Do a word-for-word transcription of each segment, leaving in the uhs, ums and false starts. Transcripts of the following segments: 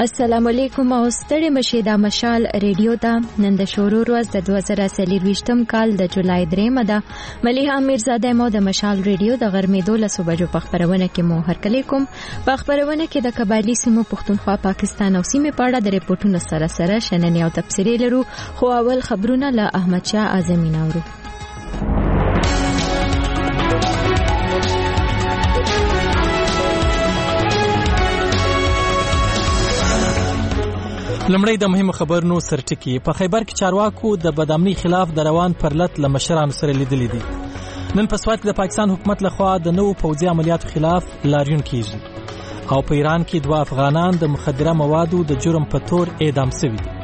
السلام علیکم او ستړي مشه د مشال ریډیو ته نن د شروع ورځ د دوه زره څلرویشتم کال د جولای دریمه ده ملیحه میرزاده مو د مشال ریډیو د غرمې دولسو بجو په خبرونه کې مو هرکلی کوم. په خبرونه کې د قبایلی سیمو پښتونخوا پاکستان او سیمې په اړه د ریپورتونو سره سره شننې او تفسیرې لرو، خو اول خبرونه له احمد شاه اعظمي نورو. لمړی د مهمو خبرونو سرټکی. په خیبر کې چارواکو د بدامنۍ خلاف د روان پرلت له مشرانو سره لیدلي دي. نن په سوات کې د پاکستان حکومت لخوا د نوو پوځي عملیاتو خلاف لاریون کیږي او په ایران کې دوه افغانان د مخدره موادو د جرم په تور اعدام شوي دي.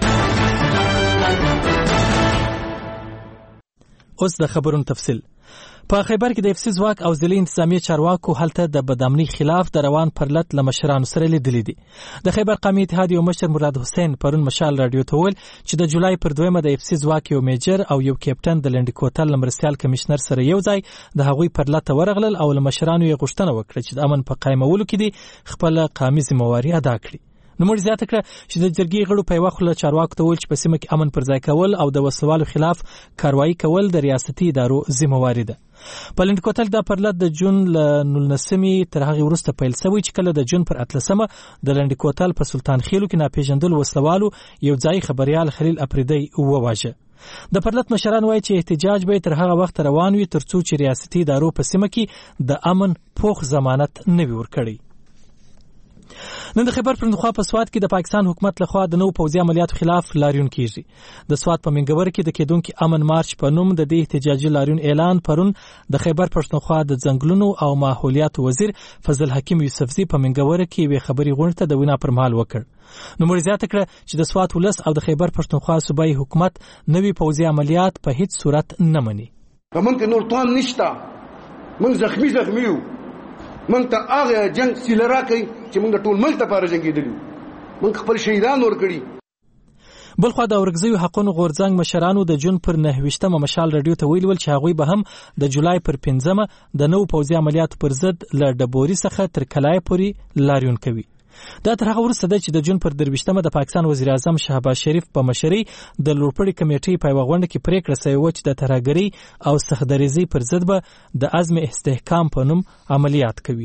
اوس د خبرونو تفصیل. په خیبر کې د افسي ځواک او ضلعي انتظامیه چارواکو هلته د بدامنۍ خلاف د روان پرلت له مشرانو سره لیدلي دي. د خیبر قومي اتحاد یو مشر مراد حسین پرون مشال رادیو ته وویل چې د جولای پر دویمه د افسي ځواک یو میجر او یو کیپټن د لنډي کوتل مرستیال کمشنر سره یو ځای د هغوی پرلت ته ورغلل او له مشرانو یې غوښتنه وکړه چې د امن په قایمولو کې دي خپل قومي ذمہواري ادا کړي. نوموړي زیاته کړه چې د جرګې غړو په یوه خوله چارواکو ته وویل چې په سیمه کې امن پر ځای کول او د وسلوالو خلاف کاروایي کول د ریاستي ادارو ذمہواري ده. په لنډ کوتل دا پرلت د جون له نولسمې تر هغې وروسته پیل شوی چې کله د جون پر اتلسمه د لنډ کوتل په سلطان خیلو کې ناپېژندلو وسلوالو یو ځای خبریال خلیل اپریدی وواژه. د پرلت مشران وایي چې احتجاج به تر هغه وخت روان وي تر څو چې ریاستي ادارو په سیمه کې د امن پوخ ضمانت نه وي ورکړی. نن د خیبر پښتونخوا په سوات کې د پاکستان حکومت لخوا د نوو پوځي عملیاتو خلاف لاریون کیږي. د سوات په منګور کې د کېدونکي امن مارچ په نوم د دې احتجاجي لاریون اعلان پرون د خیبر پښتونخوا د ځنګلونو او ماحولیاتو وزیر فضل حکیم یوسفزي په منګور کې وی خبري غونډه د وینا پر مهال وکړ. نو مړ زیاته کړه چې د سوات ولس او د خیبر پښتونخوا صوبایي حکومت نوي پوځي عملیات په هیڅ صورت نه مني. موږ نور توان نشته، موږ زخمی زخمی یو، موږ ته هغه جنگ سیلرا کوي چې موږ ټول ملک ته پاره جنگیدلو، موږ خپل شهیدان ورکړي. بلخوا د اورګزیو حقونو غورځنګ مشرانو د جون پر نهویشتمه مشال رادیو ته ویل چې هغوی به هم د جولای پر پنځمه د نوو پوځي عملیاتو پر ضد له ډبوري څخه تر کلای پورې لاریون کوي. دا تر هغه وروسته ده چې د جون پر درویشتمه د پاکستان وزیر اعظم شهباز شریف په مشرۍ د لوړپوړي کمیټې په یوه غونډه کې پریکړه شوې وه چې د ترهګرۍ او سختدریزۍ پر ضد به د عزم استحکام په نوم عملیات کوي.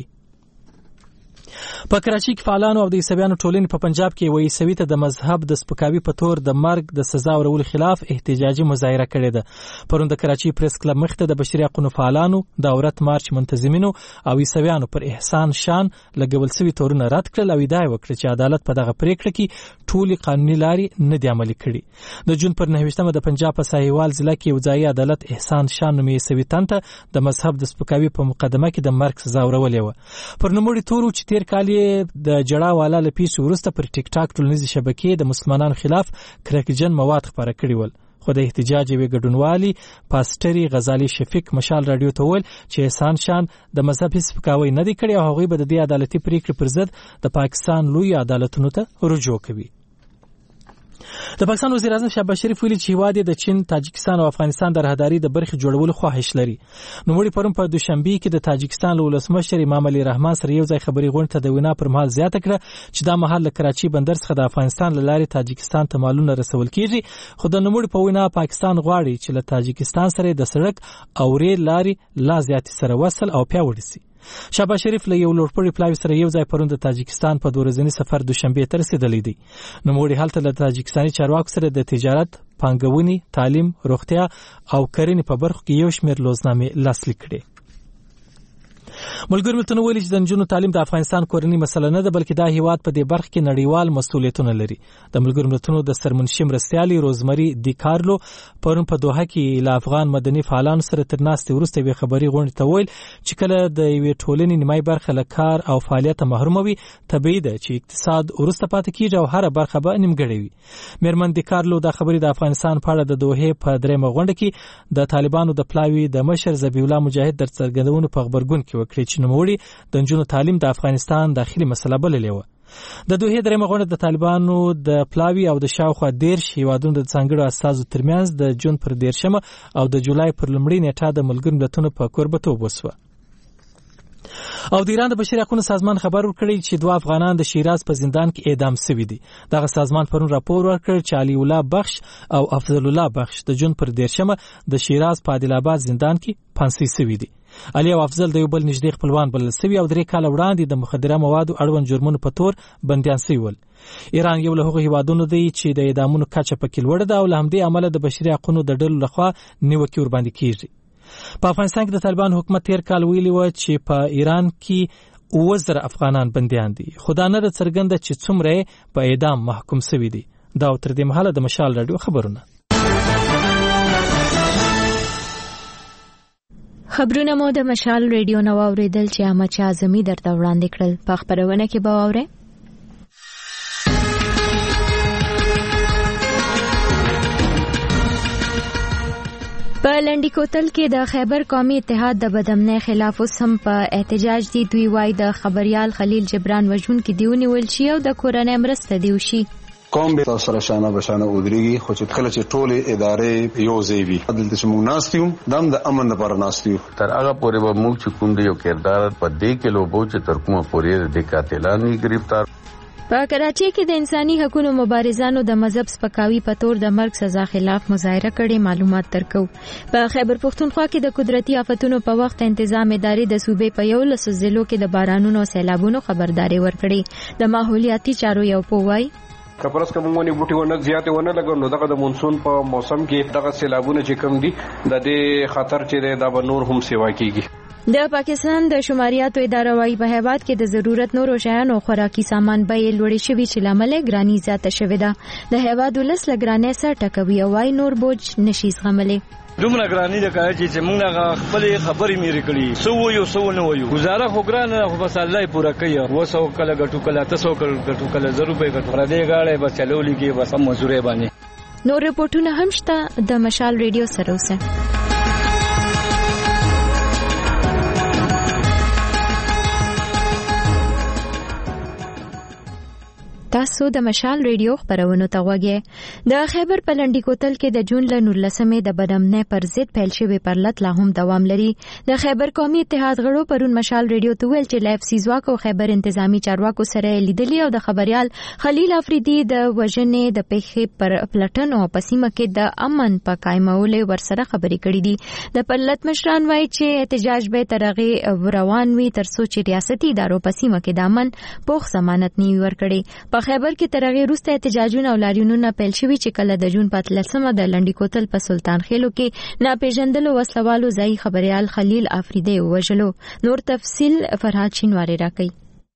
په کراچۍ کې فعالانو او د عیسویانو ټولنې په پنجاب کې یوه عیسوي ته د مذهب د سپکاوي په تور د مرګ د سزا ورولو خلاف احتجاجي مظاهره کړې ده. پرون د کراچۍ پریس کلب مخ ته د بشري حقونو فعالانو د عورت مارچ منتظمینو او عیسویانو پر احسان شان لګول شوي تورونه رد کړل او ادعا وکړه چې عدالت په دغه پریکړه کې ټولې قانوني لارې نه دي عملي کړي. د جون پر نهویشتمه د پنجاب په ساحیوال ضلع کې یو ځایي عدالت احسان شان نومي عیسوي تن ته د مذهب د سپکاوي په مقدمه کې د مرګ سزا ورولې وه. پر نوموړي تورو چې تیر کال د جړا والا له پیښې وروسته پر ټیک ټاک ټولنیزې شبکې د مسلمانانو خلاف کرکجن مواد خپاره کړي ول. خو د احتجاج یوې ګډونوالي پاسټري غزالي شفیق مشال رادیو ته وویل چې احسان شان د مذهب هیڅ سپکاوی نه دی کړی او هغوی به د دې عدالتي پریکړې پر ضد د پاکستان لوی عدالتونو ته رجوع کوي. د پاکستان وزیر اعظم شهباز شریف ویلي چې هیواد د چین، تاجکستان او افغانستان د راهداري د برخې جوړولو خواهش لري. نوموړي پرون په دوشنبه کې د تاجکستان له ولسمشر امام علي رحمان سره یو ځای خبري غونډه ته د وینا پر مهال زیاته کړه چې دا مهال له کراچۍ بندر څخه د افغانستان له لارې تاجکستان ته مالونه رسول کیږي. خو د نوموړي په وینا پاکستان غواړي چې له تاجکستان سره د سړک او ریل لارې لا زیاتې سره وصل او پیاوړي شي. شهباز شریف له یو لوړپوړي پلاوي سره یو ځای پرون د تاجکستان په دوه ورځني سفر دوشنبه ته رسیدلی دی. نوموړي هلته له تاجکستاني چارواکو سره د تجارت، پانګونې، تعلیم، روغتیا او کرنې په برخو کې یو شمېر لوزنامې لاسلیک کړې. ملګرو ملتونو ویلي چې د نجونو تعلیم د افغانستان کورنۍ مسله نه ده، بلکې دا هیواد په دې برخه کې نړیوال مسؤلیتونه لري. د ملګرو ملتونو د سرمنشي مرستیالې روزمري دی کارلو پرون په دوحه کې له افغان مدني فعالانو سره تر ناستې وروسته یوې خبري غونډې ته ویل چې کله د یوې ټولنې نیمایي برخه له کار او فعالیته محرومه وي، طبیعي ده چې اقتصاد وروسته پاتې کېږي او هره برخه به نیمګړې وي. میرمن دی کارلو دا خبرې د افغانستان په اړه د دوحې په درېیمه غونډه کې د طالبانو د پلاوي د مشر ذبیح الله مجاهد در څرګندونو په غبرګون کې وکړې چې نوموړي د نجونو تعلیم د افغانستان داخلي مسله بللې وه. د دوحې درېیمه غونډه د طالبانو د پلاوي او د شاوخوا دېرش هیوادونو د ځانګړو استازو ترمنځ د جون پر دېرشمه او د جولای پر لومړۍ نیټه د ملګرو ملتونو په کوربهتوب وسوه. او د ایران د بشري حقوقو سازمان خبر ورکړی چې دوه افغانان د شیراز په زندان کې اعدام شوي دي. دغه سازمان پرون راپور ورکړ چې علي الله بخش او افضل الله بخش د جون پر دیرشمه د شیراز په عادل آباد زندان کې پانسي شوي دي. علي او افضل د یو بل نږدې خپلوان بلل شوي او درې کاله وړاندې د مخدره موادو اړوند جرمونو په تور بندیان شوي ول. ایران یو له هغو هیوادونو دی چې د اعدامونو کچه پکې لوړه ده او له همدې امله د بشري حقوقو د ډلو لخوا نیوکې ورباندې کیږي. په افغانستان کې د طالبان حکومت تیر کال ویلي و چې په ایران کې اووه زره افغانان بندیان دي، خو دا نه ده څرګنده چې څومره په اعدام محکوم شوي دي. دا تر دې مهاله د مشال راډیو خبرونه. خبرونه مو د مشال ریډیو نو اوریدل چې احمد شاه اعظمي درته وړاندې کړل. په خبرونه کې به واورئ په لنډی کوتل کې د خیبر قومي اتحاد د بدامنۍ خلاف اوسم په احتجاج دي. دوی وایي د خبريال خلیل جبران وژون کې دیونی ول شي او د کورنۍ مرسته دیو شي. قوم به تاسو سره شانه بشانه ودرېږي، خو چې کله چې ټولې ادارې یو ځای وي دلته چې موږ ناستیو دم د امن لپاره ناستیو تر هغه پورې به موږ چې کوم دی یو کردار په دې کې لوبو چې تر کومه پورې د قاتلانو گرفتار. په کراچۍ کې د انساني حقوقو مبارزانو د مذهب سپکاوي په تور د مرګ سزا خلاف مظاهره کړې. معلومات ترکو په خیبر پختونخوا کې د قدرتي آفتونو په وخت تنظیم ادارې د صوبې په یو لسو ضلعو کې د بارانونو او سیلابونو خبرداري ورکړې. د ماحولیاتي چارو یو پووای کپرس کومونی بوټي ونه زیاتې ونه لګول نو دغه د مونسون په موسم کې دغه سیلابونه چې کم دي د دې خطر چې دا به نور هم سیوا کیږي. د پاکستان د شماریاتو اداره وايي په هیواد کې د ضرورت نورو شیانو او خوراکي سامان بیې لوړې شوي چې لامل ګرانی زیاته شوې ده. د هیواد ولس لګرانې سر ټکوي او وايي نور بوج نشي زغملی. دومره ګرانی ده چې موږ خپل خبرې مېری کړې سو یو سو نه وایو گزاره خو ګرانه خو بس الله پورا کوي. وسو کله غټو کله تاسو کله غټو کله زر روپے غټو را دې غاړې بس چلولې کې بس مزورې باندې. نور رپورټونه هم شته د مشال ریډیو سره اوسه. تاسو د مشال ریډیو خبرونو ته غوږی. د خیبر په لنډی کوتل کې د جون له نولسمې د بدامنۍ پر ضد پیل شوی پرلط لا هم دوام لري. د خیبر قومي اتحاد غړو پرون مشال ریډیو ته ویل چې لایف سیزواک او خیبر انتظامی چارواکو سره لیدلي او د خبريال خلیل افریدي د وژنې د پیښې پر پلټن او پسیمه کې د امن په قائمولو ورسره خبرې کړې دي. د پرلط مشران وایي چې احتجاج به ترغه روان وي تر څو چې ریاستي ادارو پسیمه کې د امن پوخ ضمانت نیوي ورکړي. په خیبر کې ترغه روسته احتجاجونه او لاریونونه پیل شوي چې کله د جون په اتلسمه د لنډی کوتل په سلطان خېلو کې ناپېژندلو وسلوالو ځای خبريال خلیل افریدي وژلو. نور تفصیل فرهاد شینواری راکړي.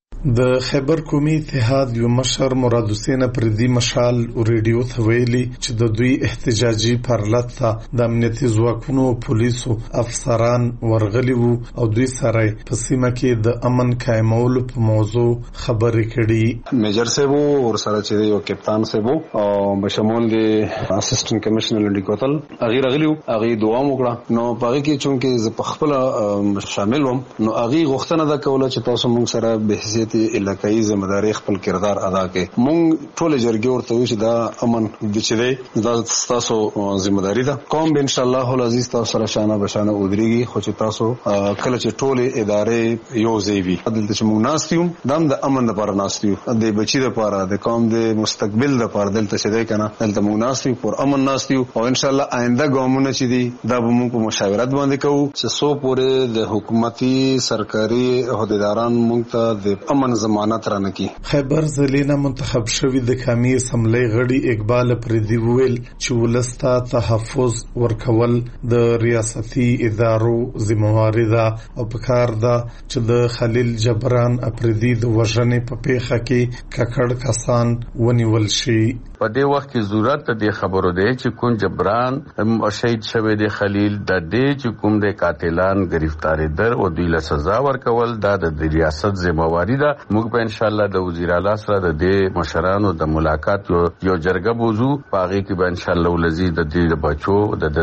د خیبر قومي اتحاد یو مشر مراد حسین پردي مشال ریډیو ته ویلي چې د دوی احتجاجي پرلط ته د امنیتي ځواکونو او پولیسو افسران ورغلي وو او دوی سره په سیمه کې د امن قائمولو په موضوع خبرې کړي. میجر صاحب او سره چې یو کپتان صاحب او بشمول دی اسسټنټ کمشنر لنډی کوتل هغه راغلی وو. هغه دعا وکړه نو پاره کې چونکه ز په خپل شامل وم نو هغه غوښتنه ده کوله چې تاسو موږ سره به حیثیت علاقائی ذمہداري خپل کردار ادا کړي. مونږ ټول جرګې ورته وی چې دا امن د چي دا تاسو ذمہداري ده. قوم به ان شاء الله العزيز تاسو سره شانه بشانه ودرېږي خو چې تاسو کله چې ټول ادارې یو ځای وي دلته چې موږ ناستیو دم د امن لپاره ناستیو د بچی لپاره د قوم د مستقبل لپاره دلته چې دی کنه دلته موږ ناستیو پر امن ناستیو او ان شاء الله آینده ګامونه چې دي دا به موږ په مشاورت باندې کوو چې سو پورې د حکومتي سرکاري عہدیداران موږ ته د امن ضمانت رانکي. خیبر ضلع منتخب شوی د قومي اسمبلی غړي اقبال پردي ویل چې ولستا تحفظ ورکول د ریاستي ادارو ذمہواری ده او پکار ده چې د خلیل جبران افریدي د وژنې په پیښه کې ککړ کسان ونیول شي. په دې وخت کې ضرورت د خبرو دی چې کوم جبران شهید شوی دی خلیل د دې چې کوم د قاتلان گرفتاری در او دوی له سزا ورکول دا د ریاست ذمہواری ده. موږ په ان شاء الله د وزیر اعلی سره د دې مشرانو د ملاقات یو یو جرګه بوزو پاغي کې به ان شاء الله ولزي د دې د بچو د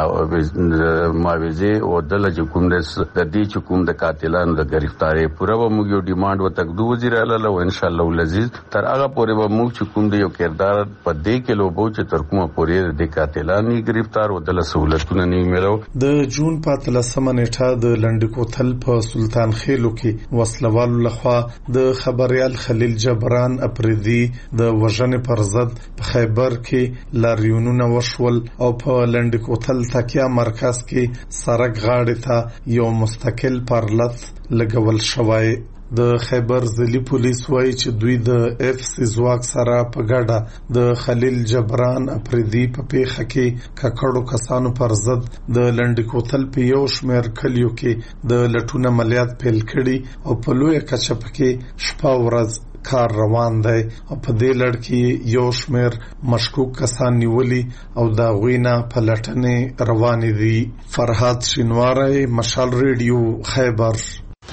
د ماویزه او د لږ کوم د دې چې کوم د قاتلانو د گرفتاری پوره موږ یو ډیماند وتکدو وزیر اعلی له ان شاء الله ولزي تر هغه پورې به موږ چې کوم د یو کردار په دې کې لوبو چې تر کومه پورې د قاتلانو گرفتار او د سہولتونو نه ملو. د جون په اتلسمه نیټه د لنډکوتل په سلطان خېلو کې وسلوالو لخوا د خبريال خلیل جبران اپریدي د وژنې پر ضد په خیبر کې لاریونونه وشول او په لنډکوتل تکیا مرکز کې سرک غاړې ته یو مستقل پرلط لګول شوی. د خیبر ضلعي پولیس وایي چې دوی د اف سی ځواک سره په ګډه د خلیل جبران اپریدي په پیښه کې ککړو کسانو پر ضد د لنډکوتل په یو شمېر کلیو کې د لټون عملیات پیل کړي او په لویه کچه پکې شپه ورځ کار روان دی او په دې لړ کې یو شمېر مشکوک کسان نیولي او دا غوینه په لټنې روانې دي. فرهاد شینواری، مشال ریډیو، خیبر.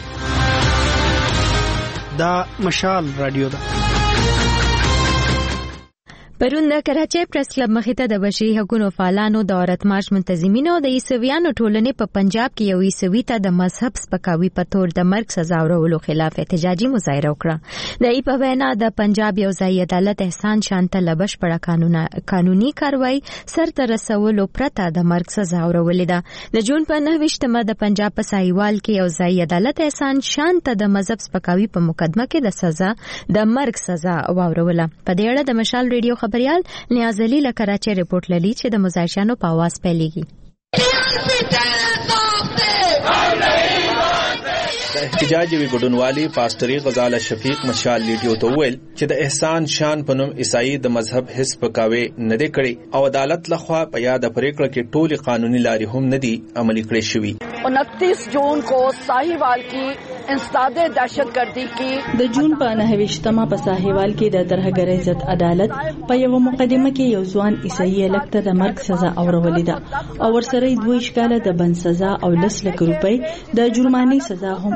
دا مشال رادیو ده. پرون د کراچۍ پریس کلب مخې ته د بشري حقوقو فعالانو د عورت مارچ منتظمینو د عیسویانو ټولنې په پنجاب کې یو عیسوي ته د مذهب سپکاوي په تور د مرګ سزا ورکولو خلاف احتجاجي مظاهره وکړه. د ای په وینا د پنجاب یو ځایي عدالت احسان شانته له بشپړه قانوني کاروایی سرته رسولو پرته د مرګ سزا ورولې ده. د جون په نهه ویشتمه د پنجاب په ساحیوال کې یو ځایي عدالت احسان شانته د مذهب سپکاوي په مقدمه کې د سزا د مرګ سزا وروله. په دې اړه د مشال ریډیو خبريال نیاز علي له کراچۍ رپورټ لري چې د مزایشانو په आवाज پیلېږي. د احتجاج وی ګډونوالي پاستري غزاله شفیق مشال لیډیو ته ویل چې د احسان شان په نوم عیسائی د مذهب حس پکاوي نه دی کړی او عدالت لخوا په یاد پریکړه کې ټولي قانوني لارې هم نه دي عملي کړې شوی. उनतीस जून को साहिवाल की इंसदाद दहशतगर्दी की د جون په نهه ویشتمه په ساحیوال کې د ترهګر عزت عدالت په یو مقدمه کې یو ځوان عیسائی لکته د مرګ سزا اورولې ده او ورسره دوه اشکاله د بند سزا او لس لک روپۍ د جرمانې سزا هم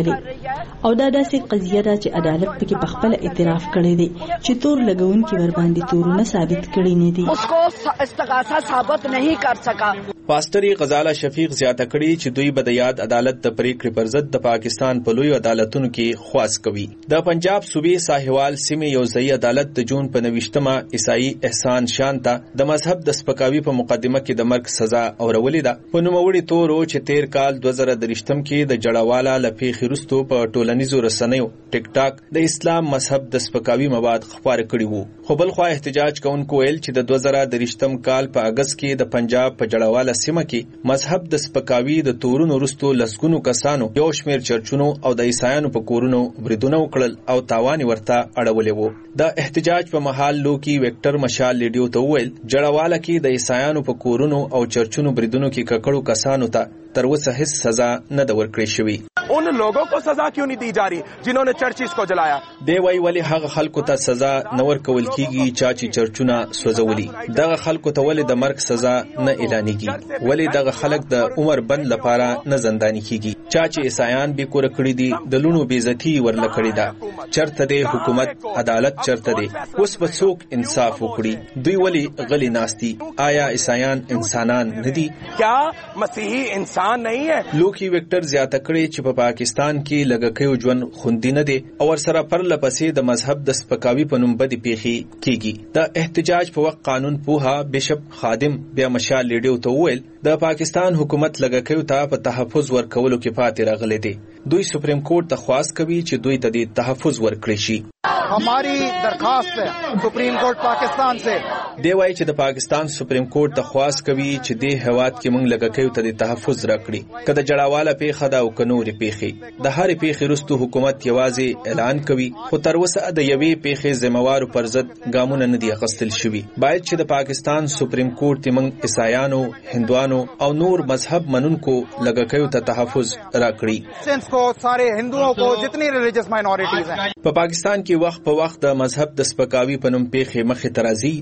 اورولې او دا داسې قضیه ده چې عدالت پکې په خپل اعتراف کړی دی چې تور لګونکي ور باندې تورونه ثابت کړی نه دي. उसको استغاثه ثابت नहीं कर सका. پاستري غزاله شفیق زیاته کړي چې دوی به د یاد عدالت د پریکړې پر ضد د پاکستان په لوی عدالتونو کې خواست کوي. د پنجاب صوبې ساحیوال سیمې یو ځایي عدالت د جون په نوښتمه عیسائی احسان شانته د مذهب د سپکاوي په مقدمه کې د مرګ سزا اورولې ده. په نوموړي تورو چې تیر کال دوه زره درشتم کې د جړاواله لپیخي رستو په ټولنیزو رسنیو ټیک ټاک د اسلام مذهب د سپکاوي مواد خپاره کړي وو. خو بل خو احتجاج کوونکو ویل چې د دوه زره درشتم کال په اگست کې د پنجاب په جړاواله سیمه کې مذهب د سپکاوي د تورونو رستو لسګونو کسانو یو شمیر چرچونو او د عیسایانو په کورونو بریدونه وکړل او تاوان ورته اړولې وو. د احتجاج په محل لوکی ویکټر مشال لیډیو ته ویل جړاواله کې د عیسایانو په کورونو او چرچونو بریدونو کې ککړو کسانو ته تر اوسه هیڅ سزا نه ده ورکړې شوې. उन लोगों को सजा क्यों नहीं दी जा रही जिन्होंने चर्चिस को जलाया. دی وای ولی هغه خلکو ته سزا نه ورکول کیږي چې چرچونه سوځولي. دغه خلکو ته ولې د مرګ سزا نه اعلانېږي. ولی دغه خلک د عمر بند لپاره نه زنداني کیږي. چا چې عیسایان به کور کړی دي د لونو بیزتی ورل کړی ده. چرته دی حکومت عدالت چرته دی. اوس په څوک انصاف وکړي. دوی ولی غلی ناشتي. آیا عیسایان انسانان نه دي؟ क्या मसीही इंसान नहीं है. لوکی ویکټر زیاته کړی چې په پاکستان کې لګکیو ژوند خوندي نه دي او ورسره پر لپسې د مذهب د سپکاوي په نوم بدی پیخي کیږي. د احتجاج په وخت قانون پوها بشپ خادم بیا مشال لیډیو ته ویل د پاکستان حکومت لګکیو ته په تحفظ ورکولو کې پاتې راغلي دي. دوی سپریم کورټ ته خواست کوي چې دوی ته د تحفظ ورکړي شي. हमारी दरखास्त है सुप्रीम कोर्ट पाकिस्तान से. دی وایي چې د پاکستان سپریم کورټ ته خواست کوي چې د هواد کې موږ لګکیو ته د تحفظ راکړي. کله جړاواله پیښه دا او کنوري پیښه د هر پیښې وروسته حکومت یوازې اعلان کوي خو تر اوسه د یوې پیښې ذمہوارو پر ضد ګامونه نه دي اخیستل شوي. باید چې د پاکستان سپریم کورټ موږ عیسایانو، هندوانو او نور مذهب منونکو لګکیو ته تحفظ راکړي. को सारे हिंदुओं को जितनी रिलीजियस माइनॉरिटीज हैं. په پاکستان کې وخت په وخت د مذهب د سپکاوي په نوم پیښې مخې ته راځي. د جون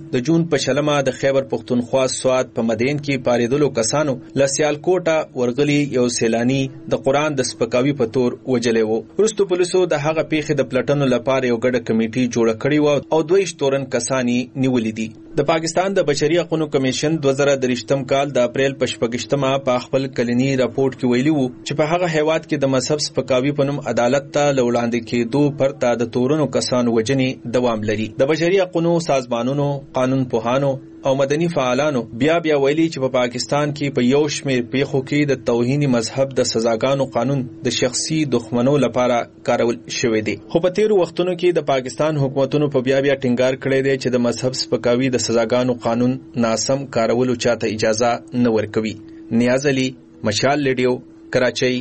جون په شلمه د خیبر پختونخوا سواد په مدین کې پاریدلو کسانو لسیال کوټه ورغلی یو سیلانی د قران د سپکاوي په تور وجلې وو. وروسته پولیسو د هغه پیښې د پلټنو لپاره یو ګډه کمیټي جوړه کړې و او دوه شتورن کسانی نیولې دي. د پاکستان د بشري حقوقو کمیشن دوه زره درې کال د اپریل په شپږمه په خپل کلنی راپورټ کې ویلي وو چې په هغه هیواد کې د مذهب سپکاوي په نوم عدالت ته لوړاندې کېدو پرته د تورونو کسانو وجنې دوام لري. د بشري حقوقو سازمانونو، قانون پوهانو او مدني فعالانو بیا بیا ویلي چې په پا پاکستان کې په یو شمېر پیښو کې د توهین مذهب د سزاګانو قانون د شخصي دښمنو لپاره کارول شوی دی. خو په تیرو وختونو کې د پاکستان حکومتونو په بیا بیا ټینګار کړی دی چې د مذهب سپکاوي د سزاګانو قانون ناسم کارولو چاته اجازه نه ورکوي. نیاز علي، مشال ریډیو، کراچۍ.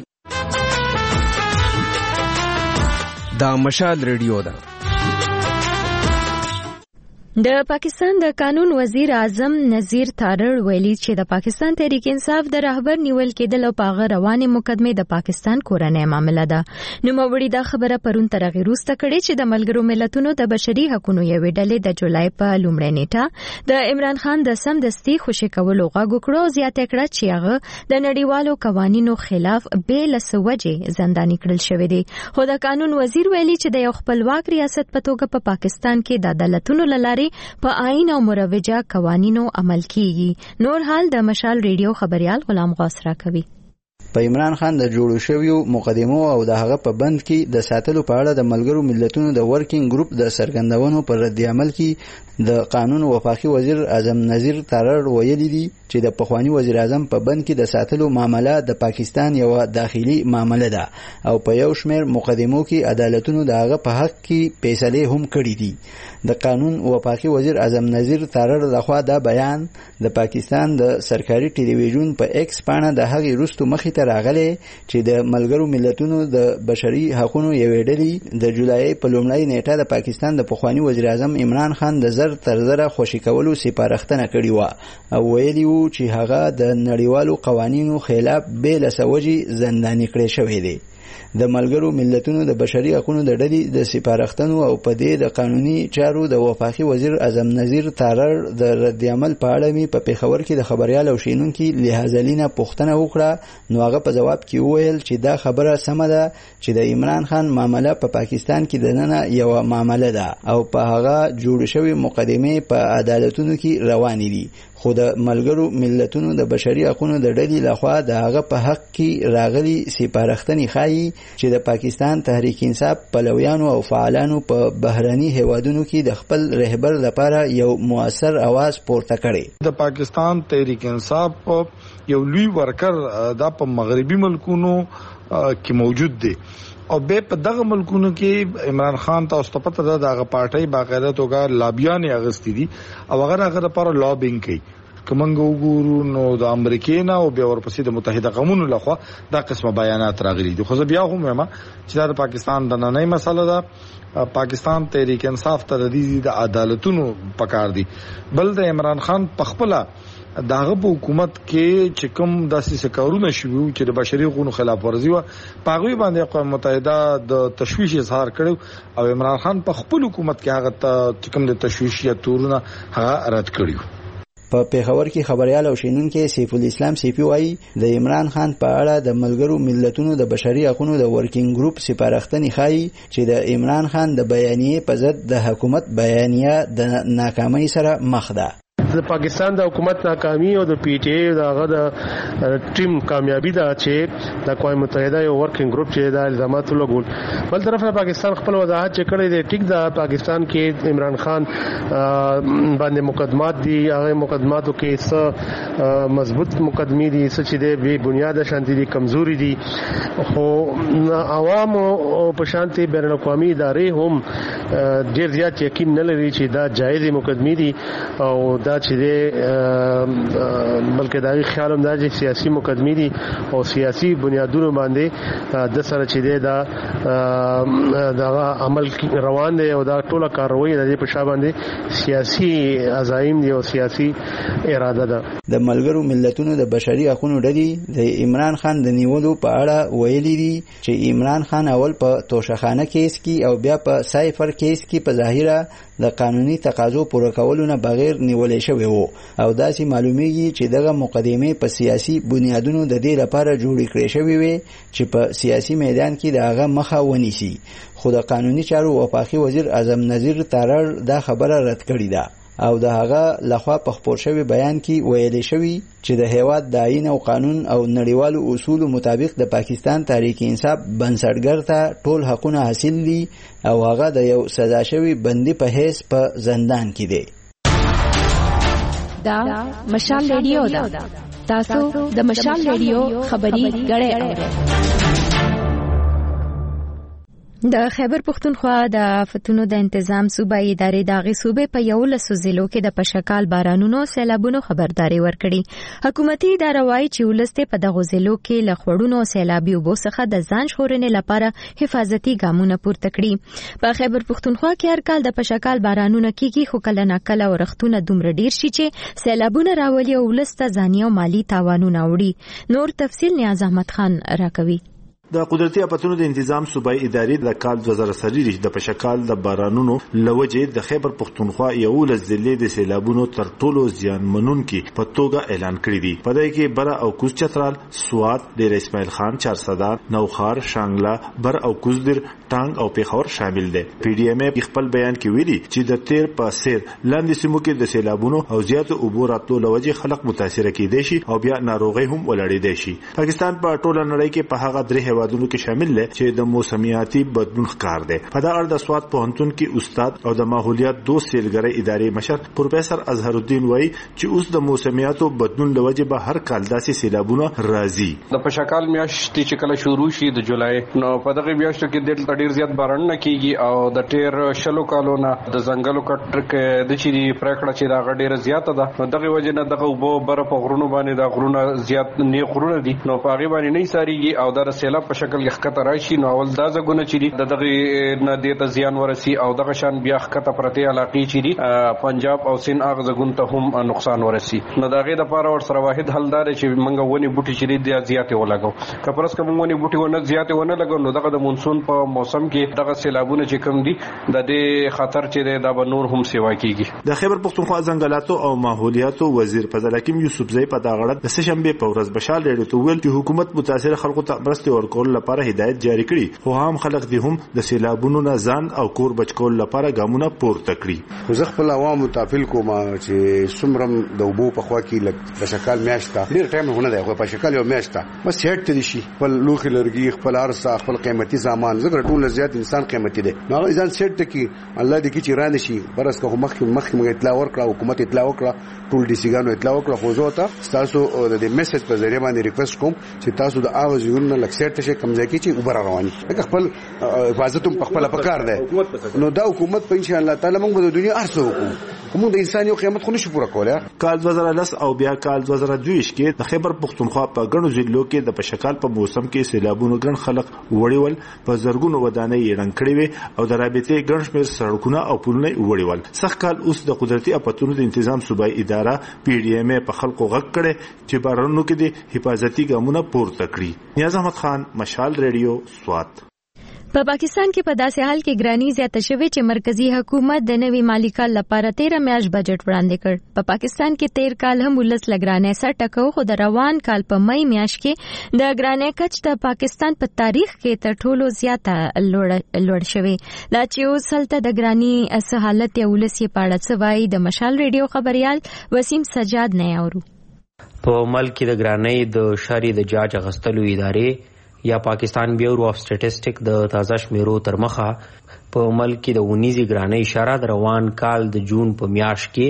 دا مشال ریډیو ده. د پاکستان د قانون وزیر اعظم نذیر تارړ ویلي چې د پاکستان تحریک انصاف د رهبر نیول کېدل او پاغه روانې مقدمه د پاکستان کورنۍ معامله ده. نوموړي دا خبره پرون تر هغې وروسته کړې چې د ملګرو ملتونو د بشري حقوقو یوې ډلې د جولای په لومړۍ نیټه د عمران خان د سمدستي خوشي کولو غږ وکړو او زیاته کړه چې هغه د نړیوالو قوانینو خلاف بې له څه وجې زنداني کړل شوی دی. خو د قانون وزیر ویلي چې د یو خپلواک ریاست په توګه په پاکستان کې د عدالتونو له لارې په آئین او مروجه قوانینو عمل کیږي. نور حال د مشال ریډیو خبريال غلام غوث را کوي. په عمران خان د جوړو شویو مقدمو او د هغه په بند کې د ساتلو په اړه د ملګرو ملتونو د ورکینګ ګروپ د سرګندونو پر رد عمل کې د قانون وفاقي وزیر اعظم نذیر تارړ ویلي دي چې د پخوانی وزیر اعظم په بند کې د ساتلو معامله د پاکستان یو داخلي معامله ده او په یو شمېر مقدمو کې عدالتونو د هغه په حق کې فیصله هم کړې دي. د قانون وفاقي وزیر اعظم نذیر تارړ لخوا دا بیان د پاکستان د سرکاري ټلویزیون په ایکس پاڼه د هغې وروسته مخې ته راغلی چې د ملګرو ملتونو د بشري حقوقو یوې ډلې د جولای په لومړۍ نیټه د پاکستان د پخوانی وزیر اعظم عمران خان د زر تر زره خوشي کولو سپارښتنه کړې وه او ویلي وو چې هغه د نړیوالو قوانینو خلاف بې له څه وجې زنداني کړی شوی دی. د ملګرو ملتونو د بشري حقوقو د ډلې د سپارښتنو او په دې د قانوني چارو د وفاقي وزیر اعظم نذیر تارړ د رد عمل په اړه می په پیښور کې د خبريال او شینونکو لحاظلینه پوښتنه وکړه نو هغه په جواب کې وویل چې دا خبره سمه ده چې د عمران خان معامله په پا پاکستان کې د نن یو معامله ده او په هغه جوړ شوی مقدمه په عدالتونو کې روانې دي. خو د ملګرو ملتونو د بشري حقوقو د ډلې لخوا د هغه په حق کې راغلي سپارښتنې ښایي چې د پاکستان تحریک انصاف پلویانو او فعالانو په بهرني هیوادونو کې د خپل رهبر لپاره یو مؤثر आवाज پورته کړي. د پاکستان تحریک انصاف یو لوی ورکر د په مغربي ملکونو کې موجود دی او به په دغه ملکونو کې عمران خان تاسو ته پته ده دغه پارټي باقاعده توګه لابیان اغستی دي او هغه هغه لپاره لابینګ کوي. کومنګ وګورو نو د امریکا نه او بیا ورپسې د متحده قومونو لخوا دا قسمه بیانات راغلي دي. خو بیا هم ما چې د پاکستان د نننۍ مسله ده پاکستان تحریک انصاف ته د عدالتونو پکار دي. بل د عمران خان پخپله داغه په حکومت کې چې کوم داسې سکارونه شوي چې د بشري حقوقو خلاف ورزي و پاغوي باندې اقوام متحده د تشویش اظهار کړو او عمران خان په خپل حکومت کې هغه ته کوم د تشویش یا تورونه هغه رد کړیو. په پیښور کې خبريال او شینونکو سیف الاسلام سیفي وایي د عمران خان په اړه د ملګرو ملتونو د بشري حقوقو د ورکینګ ګروپ سپارښتنې ښایي چې د عمران خان د بیانیې په ضد د حکومت بیانیه د ناکامۍ سره مخ ده. د پاکستان د حکومت ناکامي او د پی ټی ای دغه د ټیم کامیابی دا چې د اقوام متحده یو ورکینګ ګروپ چې د الزامات لګول بل طرف نه پاکستان خپل وضاحت چې کړی دی ټیک د پاکستان کې عمران خان باندې مقدمات دي هغه مقدماتو کې څه مضبوط مقدمي دي څه چې د بی بنیاد شانتي دي کمزوري دي خو عوام او په شانتي بین الاقوامي ادارې هم ډیر زیات یقین نه لري چې دا جایز مقدمي دي او دا چې بلکې دا خیال هم دا چې سیاسي مقدمې دي او سیاسي بنیادونو باندې د سره چې دا دا عمل روان دی او دا ټوله کاروي د په شابه باندې سیاسي عزایم دي او سیاسي اراده ده. د ملګرو ملتونو د بشري حقوقو ډلې د عمران خان د نیولو په اړه ویلي دي چې عمران خان اول په توشخانه کیس کې او بیا په سایفر کیس کې په ظاهره د قانوني تقاضو پوره کولو نه بغیر نیولې شوی وو او داسې معلومیږي چې دغه مقدمه په سیاسي بنیادونو د دې لپاره جوړې کړې شوې وي چې په سیاسي میدان کې دغه مخه ونیسي. خو د قانوني چارو وفاقي وزیر اعظم نذیر تارړ دا خبره رد کړې ده او د هغه لخوا په خپور شوی بیان کې ویل شوی چې د هیواد د آئین او قانون او نړیوالو اصولو مطابق د پاکستان تحریک انصاف بنسټګر ته ټول حقونه حاصل دي او هغه د یو سزا شوی بندي په حیث په زندان کې دی. دا مشال ریډیو ده. تاسو د مشال ریډیو خبري غړې اورئ. د خیبر پختونخوا د آفتونو د تنظیم صوبایي ادارې د غي صوبې په یو لسو ضلعو کې د پشکال بارانونو سیلابونو خبرداري ورکړي. حکومتي اداره وايي چې ولسته په دغه ضلعو کې له خړونو سیلابي وبو څخه د ځان ژغورنې لپاره حفاظتي ګامونه پورته کړي. په خیبر پختونخوا کې هر کال د پشکال بارانونو کېږي خو کله ناکله ورختونه دومره ډیر شي چې سیلابونه راولي او ولسته ځاني او مالی تاوانونه وړي. نور تفصیل نیاز احمد خان راکوي. د قدرتي اپتونو د تنظیم صوبایي ادارې د کال دوه زره څلور د پشکال د بارانونو لوجې د خیبر پختونخوا یو لس ضلع د سیلابونو تر ټولو زیانمنونکي په توګه اعلان کړی دی. په دې کې بر او کوز چترال، سوات، ډیر اسماعیل خان، چارسدار، نوخار، شانګلا، بر او کوزدر، ټانګ او پیښور شامل دي. پی ډی ایم خپل بیان کې ویلي چې د تیر په سیر لاندې سیمو کې د سیلابونو او زیاتو اوبو راتلو لوجې خلک متاثر کېدي شي او بیا ناروغي هم ولړېدي شي. پاکستان په ټوله نړۍ کې په هغه درې هیوادونو کې شامل دی چې د موسمیاتي بدلون ښکار دی. په دا اړه د سوات پوهنتون کې استاد او د ماحولیات دوه سیلګرۍ ادارې مشر پروفیسور اظهر الدین وایي چې اوس د موسمیاتو بدلون لوجې به هر کال داسې سیلابونه راځي. د پشکال میاشت چې کله شروع شي د جولای نو په دغه میاشتو کې د ډیر زیات باران نه کیږي او د ټیر شلو کالونه د ځنګلو کټر کې د چي پرکړه چې دا ډیره زیاته ده. دغه وجه نه دغه وبو بر په غرونو باندې د غرونو زیات نه غرونه دي نو په هغه باندې نه ساريږي او د سیلاب په شکل کې خطر راشي. نو اول دا ځګونه چې دغه نه د زیان ورسي او دغه شان بیا خطر پرته علاقې چې پنجاب او سین هغه ځګون ته هم نقصان ورسي. نو دغه د لپاره ور سره واحد حل دار چې منګه ونی بوټي چې د زیاتې ولګو کپرس کوم ونی بوټي ونه زیاتې ونه لګو نو دغه د مونسون په موسم کې دغه سیلابونه چې کم دي د دې خطر چې د بنور هم سیوا کیږي. د خیبر پختونخوا ځنګلاتو او ماحولیاتو وزیر فضل حکیم یوسفزئی په داغړه د سشنبه په ورځ بشال ریډیو ته ویل چې حکومت متاثر خلکو ته مرستې ورکول لپاره هدایت جاری کړي خو هم خلک دي هم د سیلابونو نه ځان او کور بچکول لپاره ګامونه پورته کړي. زه خپل عوام متافل کوم چې سمرم د وبو په خوا کې لګ بشکال میاشتا ډیر ټایم نه دی خو په شکل یو میاشتا بس هټ دي شي خپل لوخي لرګي خپل ارسه خپل قیمتي سامان زګر ټول زیات انسان قیمتي دي نو ځان سیټ کی الله دې کی چې رانه شي برس کو مخ مخ موږ اطلاع ورکړه حکومت اطلاع ورکړه ټول ډي سي ګانو اطلاع ورکړه خو زه ته تاسو د میسج په ذریعہ باندې ریکوست کوم چې تاسو د اواز یو نه لک سیټ شي کم ځای کې چې وبر رواني خپل حفاظت هم خپل پکار ده نو دا حکومت په ان شاء الله تعالی موږ د دنیا ارسو وکړو کوم د انساني قیمت خو نشو پوره کولای. کال دوه زره لس او بیا کال دوه زره دوه کې د خیبر پختونخوا په غنو ضلعو کې د پشکال په موسم کې سیلابونو ګڼ خلک وړیول په زرګونو ودانۍ رنګ کړي وي او د رابطې ګڼ شمېر سړکونه او پلونه وړیول. سخت کال اوس د قدرتي اپتونو د تنظیم صوبایي اداره پی ډی ایم په خلکو غږ کړي چې بارانونو کې د حفاظتي ګامونه پورته کړي. نیاز احمد خان، مشال ریډیو، سوات. په پاکستان کې په داسې حال کې ګرانی زیاته شوې چې مرکزی حکومت د نوي مالی کال لپاره تیره میاشت بجټ وړاندې کړ. په پاکستان کې تیر کال هم ولس لګرانې سر ټکو خو د روان کال په مئی میاشت کې د ګرانې کچ د پاکستان په تاریخ کې تر ټولو زیاته لوړ شوې. دا چې اوس هلته د ګرانی اس حالت یو ولس یې پاړه سوای د مشال ریډیو خبريال وسیم سجاد نه اورو. په ملک کې د ګرانې د شاري د جاج غستلو ادارې یا پاکستان بیورو اف سټټیسټک د تازه شمیرو تر مخه په ملک کې د ونیزي ګرانې اشاره د روان کال د جون په میاشت کې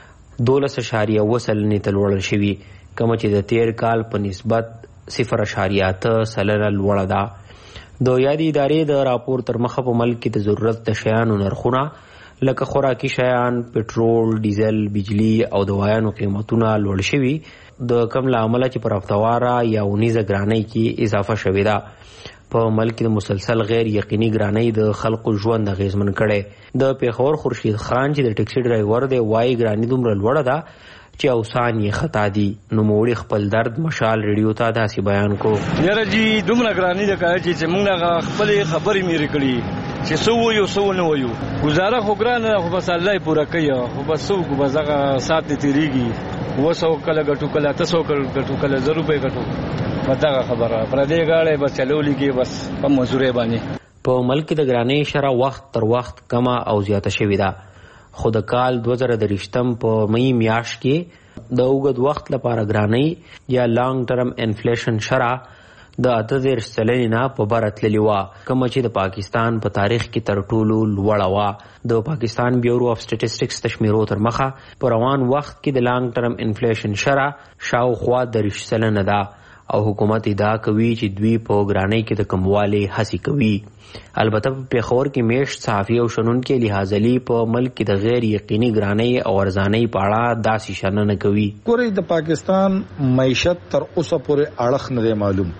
دولس اشاریه وسلنې ته لوړل شوي کوم چې د تیر کال په نسبت صفر اشاریه اته سلنه لوړه ده. د یادې ادارې د راپور تر مخه په ملک کې د ضرورت د شیانو نرخونه لکه خوراکي شیان، پټرول، ډیزل، بجلی او دوایانو قیمتونه لوړ شوي، د کم لامل چې پر هفتواره یا اونیزه ګرانۍ کې اضافه شوې ده. په ملک کې د مسلسل غیر یقیني ګرانۍ د خلکو ژوند اغیزمن کړي. د پیښور خورشید خان چې د ټیکسي ډرایور دی وایي ګرانۍ دومره لوړه ده چې اوسان یې خطا دي. نو موړي خپل درد مشال ریډیو ته داسې بیان کو. یاره جی دومره ګرانۍ ده چې موږ خپل خبرې مېرې کړي چې سو ویو سو نه ویو. گزاره خو ګرانه خو بس الله پورا کوي، خو بس سو کو بس هغه سات تیریږي و سو کله ګټو کله تاسو کله ګټو کله زر روپے ګټو. پدغه خبره پر دې غاړه بس چلولې کې بس په مزورې باندې. په ملک د ګرانۍ شرح وخت تر وخت کما او زیاته شوې ده. خو د کال دوه زره درشتم په مئی میاشت کې د اوږد وخت لپاره ګرانۍ یا لانګ ټرم انفلیشن شرح د اته دېرش سلنې نه په بره تللې وه، کومه چې د پاکستان په تاریخ کې تر ټولو لوړه وه. د پاکستان بیورو اف سټیټسټکس د شمیرو تر مخه په روان وخت کې د لانګ ټرم انفلیشن شرح شاوخوا دېرش سلنه ده او حکومت ادعا کوي چې دوی په ګرانۍ کې د کموالي هڅې کوي. البته په پیښور کې میشت صحافي او شنونکي لحاظلي په ملک کې د غیر یقیني ګرانۍ او ارزانۍ په اړه داسې شننه کوي. ګورئ د پاکستان معیشت تر اوسه پورې اړخ نه دی معلوم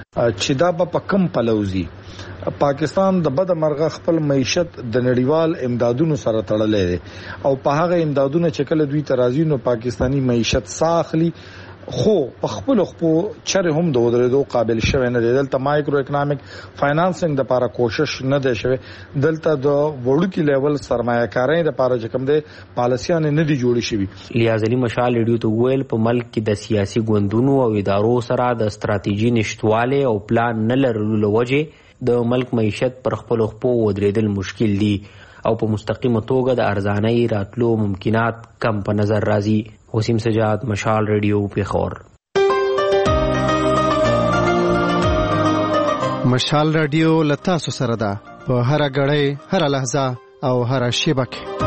چې دا به په کم پلوزي. پاکستان د بد مرغه خپل معیشت د نړیوال امدادونو سره تړلې دی او په هغه امدادونو چې کله دوی ترازی نو پاکستانی معیشت ساخلی خو په خپل خپل چره هم د ودرېدو قابل شوی نه دی. دلته مایکرو اکونومیک فاینانسینګ د لپاره کوشش نه دی شوی. دلته د وړوکی لیول سرمایه کارۍ د لپاره چې کوم دی پالیسیانه نه دی جوړې شوی. لیازلی مشال ریډیو ته ویل په ملک کې د سیاسي ګوندونو او ادارو سره د ستراتیژي نشټواله او پلان نه لرلو لوجه د ملک معیشت پر خپل خپل ودرېدل مشکل دي او په مستقیمه توګه د ارزانۍ راتلو ممکنات کم په نظر راځي. وسیم سجاد، مشال ریډیو، پیښور. مشال ریډیو لتا سو سره ده په هر غړې، هر لحظه او هر شیبه کې.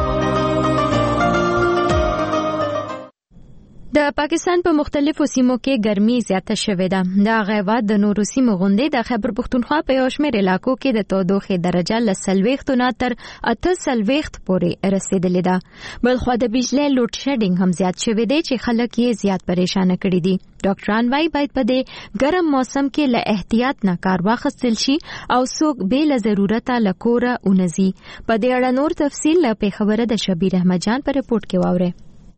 د پاکستان په مختلفو سیمو کې ګرمي زیاته شوې ده. د غیوات د نورو سیمو غوندې د خیبر پښتونخوا په یو شمېر علاقو کې د تودوخې درجه له څلوېښتو نه تر اته څلوېښت پورې رسېدلې ده. بلخوا د بجلی لوډ شیډینګ هم زیات شوی دی چې خلک یې زیات پریشانه کړي دي. ډاکټران وايي باید په دې ګرم موسم کې له احتیاط نه کار واخیستل شي او څوک بې له ضرورته له کوره ونځي. په دې اړه نور تفصیل له پیښوره د شبیر احمد جان په رپورټ کې واورئ.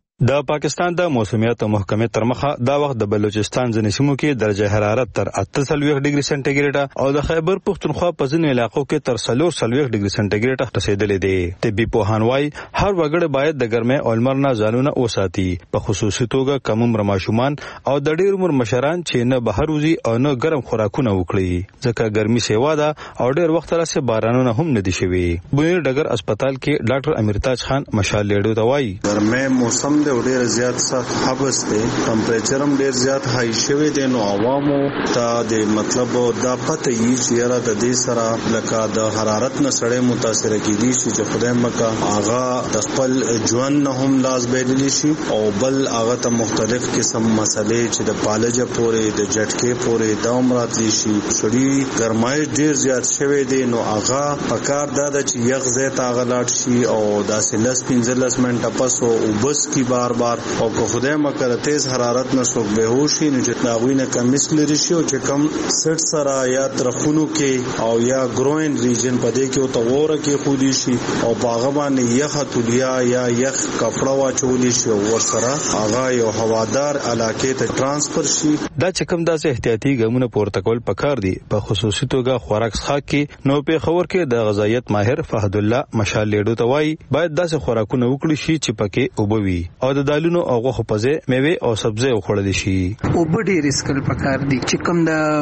د پاکستان د موسمیات محکمې تر مخه دا وخت د بلوچستان ځینې سیمو کې درجه حرارت تر اته څلوېښت ډیګري سانتیګریډ او د خیبر پښتونخوا په ځینې علاقو کې تر څلور څلوېښت ډیګري سانتیګریډ رسیدلې دي. طبي پوهان وايي هر وګړی باید د ګرمۍ او لمر نه ځانونه وساتي، په خصوصي توګه کم عمر ماشومان او د ډېر عمر مشران چې نه بهر وځي او نه ګرم خوراکونه وکړي ځکه ګرمي سیوا ده او ډېر وخت راځي بارانونه هم نه دي شوي. بنیر ډګر هسپتال کې ډاکټر امرتاج خان مشال ریډیو ته وايي ګرمۍ موسم د ډېر زیات سخت حبس دی، ټمپریچر هم ډېر زیات های شوی دی. نو عوامو ته د مطلب دا پته یي چې یاره د دې سره لکه د حرارت نه سړی متاثر کیدي شي چې خدای مکه هغه د خپل ژوند نه هم لاس بېدلی شي او بل هغه ته مختلف قسم مسلې چې د پالجه پورې د جټکې پورې دوام راتلی شي. سړی ګرمای ډېر زیات شوی دی نو هغه پکار دا ده چې یخ ځای ته هغه لاړ شي او داسې لس پنځلس منټه پس اوبس کی بار بار او که خدای مکه تیز حرارت نه څوک بهوشي نو چې ناغوی نه کمیس لري شي او چې کم سټ سره یا ترخونو کې او یا ګروین ریجن په دې کې او توره کې خودي شي او باغ باندې یخ تولیا یا یخ کپڑا واچولي شي او ور سره هغه یو هوادار علاقې ته ترانسفر شي. دا چې کوم داسې احتیاطي ګامونه پورته کول پکار دي په خصوصي توګه خوراک څخه کې. نو په خبر کې د غذایت ماهر فهد الله مشال لیډو ته وايي باید داسې خوراکونه وکړي شي چې پکې اوبوي او د دالونو او غوښه پزې میوه او سبزی وخوړل شي. او بډې ریسکل پکار دي چې کوم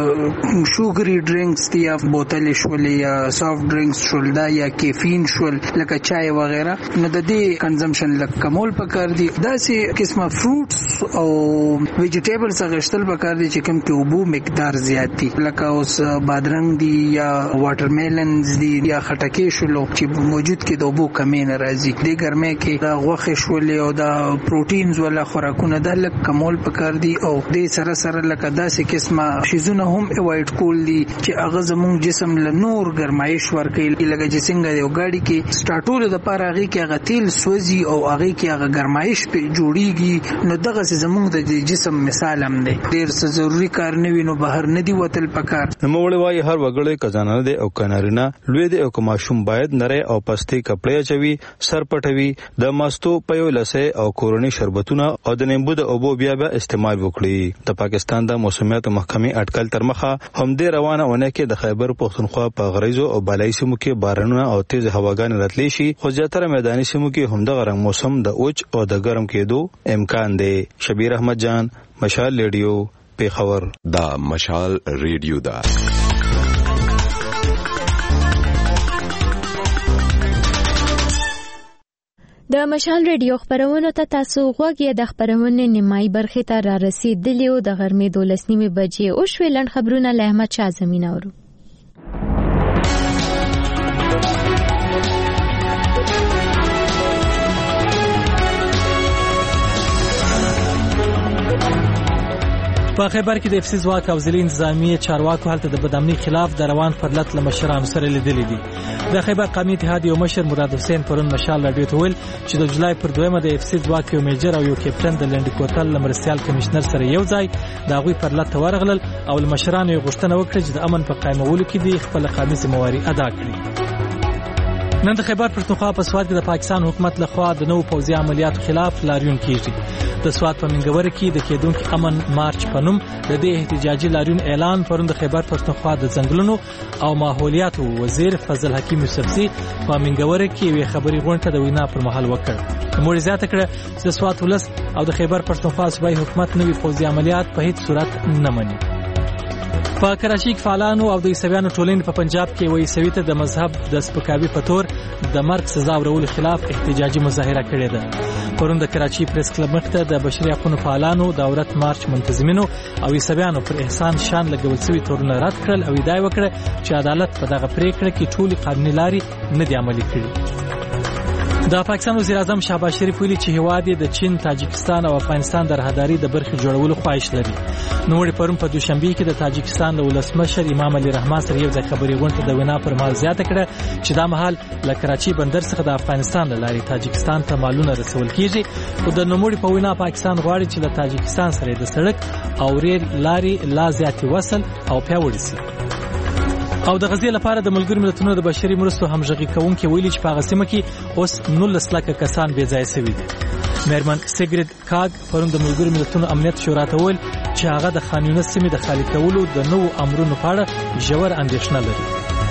د شوګري ډرینکس دي یا بوتل شول یا سافټ ډرینکس شول دا یا کیفین شول لکه چای وغیرہ نو د دې کنزمپشن لکه کمول پکار دي. داسې قسمه فروټس او ویجیټیبلز غشتل پکار دي چې کوم کې اوبو مقدار زیات دي لکه اوس بادرنګ دي یا واټرمیلنز دي یا خټکې شول چې موجود کې د اوبو کمی نه راځي. د ګرمۍ کې د غوښه شول او د پروتینز ولا خوراکونه د لک کمول پکار دي او د سره سره لکه داسې قسمه شیزونه هم اوایډ کول دي چې هغه زموږ جسم له نور ګرمایش ورکوي لکه چې څنګه یو ګاډي کې سٹارټولو د پاره هغه کې هغه تیل سوځي او هغه کې هغه ګرمایش په جوړیږي نو دغه زموږ د جسم مثال هم دی ډیر څه ضروری کار نه وینو بهر نه دی وتل پکار نو وړي وايي هر وګړي کزانه دی او کنارینه لوی دی او کوماشوم باید نری او پستي کپړې چوي سر پټوي د ماستو په لسه او کورونی شربتونه او د نیمبو د اوبو بیا به استعمال وکړي د پاکستان د موسمیات محکمې اټکل تر مخه هم د روانه ونه کې د خیبر پختونخوا په غریزو او بالای سیمو کې بارانونه او تیز هواګان راتلی شي خو زیاتره میداني سیمو کې هم د غرنګ موسم د اوچ او د ګرم کېدو امکان دی. شبیر احمد جان، مشال ریډیو، پیښور. دا مشال ریډیو دا د مشال ریډیو خبرونو ته تاسو غوږی د خبرونې نیمای برخه ته را رسیدلی او د غرمې دولس نیمه بجې او شویلند خبرونه له احمد شاه زمين اورو. په خیبر کې د اف سی ځواک او ځلې انتظامی چارواکو هلته د بدامنۍ خلاف د روان پرلط له مشرانو سره لیدلې دي. د خیبر قومي اتحاد یو مشر مراد حسین پرون مشال راډیو ته ویل چې د جولای پر دویمه د اف سی ځواک یو میجر او یو کیپټن د لنډ کوتل لمرسیال کمشنر سره یو ځای د هغوی پرلط ته ورغلل او له مشرانو یې غوښتنه وکړه چې د امن په قایمولو کې دي خپل قومي ذمہواري ادا کړي. نن د خیبر پښتونخوا په سواد کې د پاکستان حکومت لخوا د نوو پوځي عملیاتو خلاف لاریون کیږي. د سواد په منګور کې د کېدونکو امن مارچ په نوم د دې احتجاجي لاریون اعلان پرون د خیبر پښتونخوا د ځنګلونو او ماحولیاتو وزیر فضل حکیم یوسفزي په منګور کې وی خبري غونډه د وینا پر مهال وکړ. موږ زیاته کړه چې د سواد ولس او د خیبر پښتونخوا صوبایي حکومت نوي پوځي عملیات په هیڅ صورت نه مني. په کراچۍ کې فعالانو او د عیسویانو ټولنې په پنجاب کې وایي عیسوي ته د مذهب د سپکاوي په تور د مرګ سزا ورکولو خلاف احتجاجي مظاهره کړې ده. پرون د کراچۍ پریس کلب مخ ته د بشري حقوقو فعالانو د عورت مارچ منتظمینو او عیسویانو پر احسان شان لګول شوی تورونه رد کړل او ادعا وکړه چې عدالت په دغه پریکړه کې ټولي قانوني لارې نه دي عملي کړي. د پاکستان وزیر اعظم شهباز شریف ویلي چې هیواد د چین، تاجکستان او افغانستان د راهداري د برخې جوړولو خواهش لري. نو وړي پرون په دوشنبه کې د تاجکستان له ولسمشر امام علي رحمان سره یو ځای خبري غونډه د وینا پر مهال زیاته کړه چې دا مهال له کراچۍ بندر څخه د افغانستان له لارې تاجکستان ته مالونه رسول کیږي او د نوموړي په وینا پاکستان غواړي چې له تاجکستان سره د سړک او ریل لارې لا زیاتې وصل او پیاوړي شي. او د غزې لپاره د ملګرو ملتونو د بشري مرستو همغږي کوونکي ویلي چې په هغه سیمه کې اوس نولس لکه کسان بې ځایه شوي دي. میرمن سیګریډ کاګ پرون د ملګرو ملتونو امنیت شورا ته ویل چې هغه د خان یونس سیمې د خالي کولو د نوو امرونو په اړه ژور اندېښنه لري.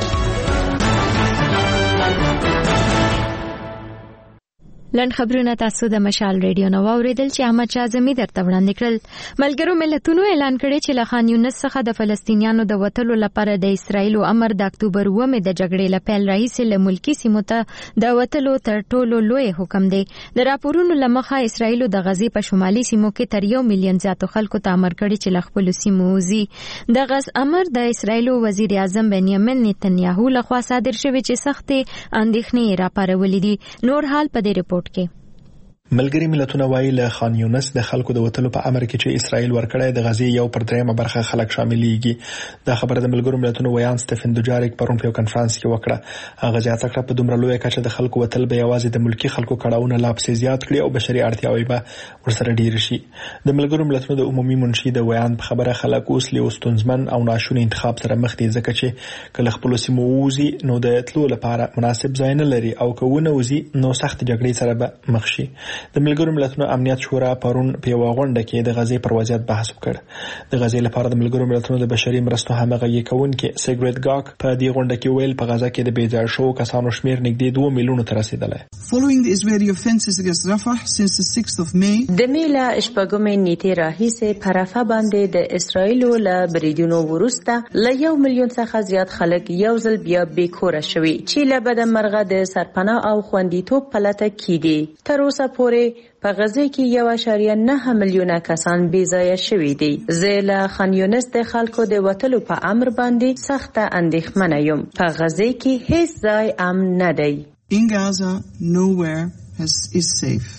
لند خبرونه تاسو د مشال ریډیو نو اوریدل چې احمد شاه زمي درته وړاندې کړل. ملګرو ملتونو اعلان کړی چې له خان یونس څخه د فلسطینیانو د وټلو لپاره د اسرایل امر د اکتوبر اوومې د جګړې لپاره رئیس له ملکی سیمو ته د وټلو تر ټولو لوی حکم دی. د راپورونو لمخه اسرایل د غزې په شمالي سیمو کې تر یو میلیون زیاتو خلکو ته امر کړی چې له خپل سیمو وځي. د غز امر د اسرایل وزیر اعظم بنیامین نتنیاهو لخوا صادر شوی چې سخت اندېښنې راپارولې دي. نور حال په دې رپورت کې. ملګری ملتونه وایي له خان یونس د خلکو د وټلو په امر کې چې اسرائیل ورکړی د غزې یو پر دریمه برخه خلک شاملېږي. دا خبره د ملګرو ملتونو ویان سټیفن دوجاریک پرون په کانفرنس کې وکړه. هغه زیاته کړه په دومره لوی کچه د خلکو وټل به یوازې د ملکی خلکو کړهونه لا پسې زیات کړي او بشري اړتیاوې به ورسره ډیر شي. د ملګرو ملتونو د عمومي منشي د ویان په خبره خلک اوس له ستونزمن او ناشونی انتخاب سره مخ دي ځکه چې کله خپل سیمو وځي نو د تلو لپاره مناسب ځای نه لري او کوونه وځي نو سخت جګړې سره به مخ شي. د ملګرو ملتونو امنیت شورا پرون په یو غونډه کې د غزې پر وضعیت بحث وکړ. د غزې لپاره د ملګرو ملتونو د بشري مرستو همغږي کوونکي سیګریډ ګاک په دې غونډه کې ویل په غزا کې د بې ځای شو کسانو شمیر نږدې دوه میلیونو ته رسیدلی. Following the Israeli offenses against Rafah since the sixth of May, د میلا شپږمې نیټې راهیسې په رفح باندې د اسرایلو له بریدونو وروسته له یو میلیون څخه زیات خلک یو ځل بیا بیکوره شوي چې له بده مرغه د سرپناه او خوندیتوب په لټه کې دي. تر اوسه پورې په غزې کې یو اعشاریه نه میلیونه کسان بې ځایه شوي دي. زه له خان یونس د خلکو د وټلو په امر باندې سخته اندېښمنه یم. په غزې کې هیڅ ځای امن نه دی. In Gaza, nowhere has, is safe.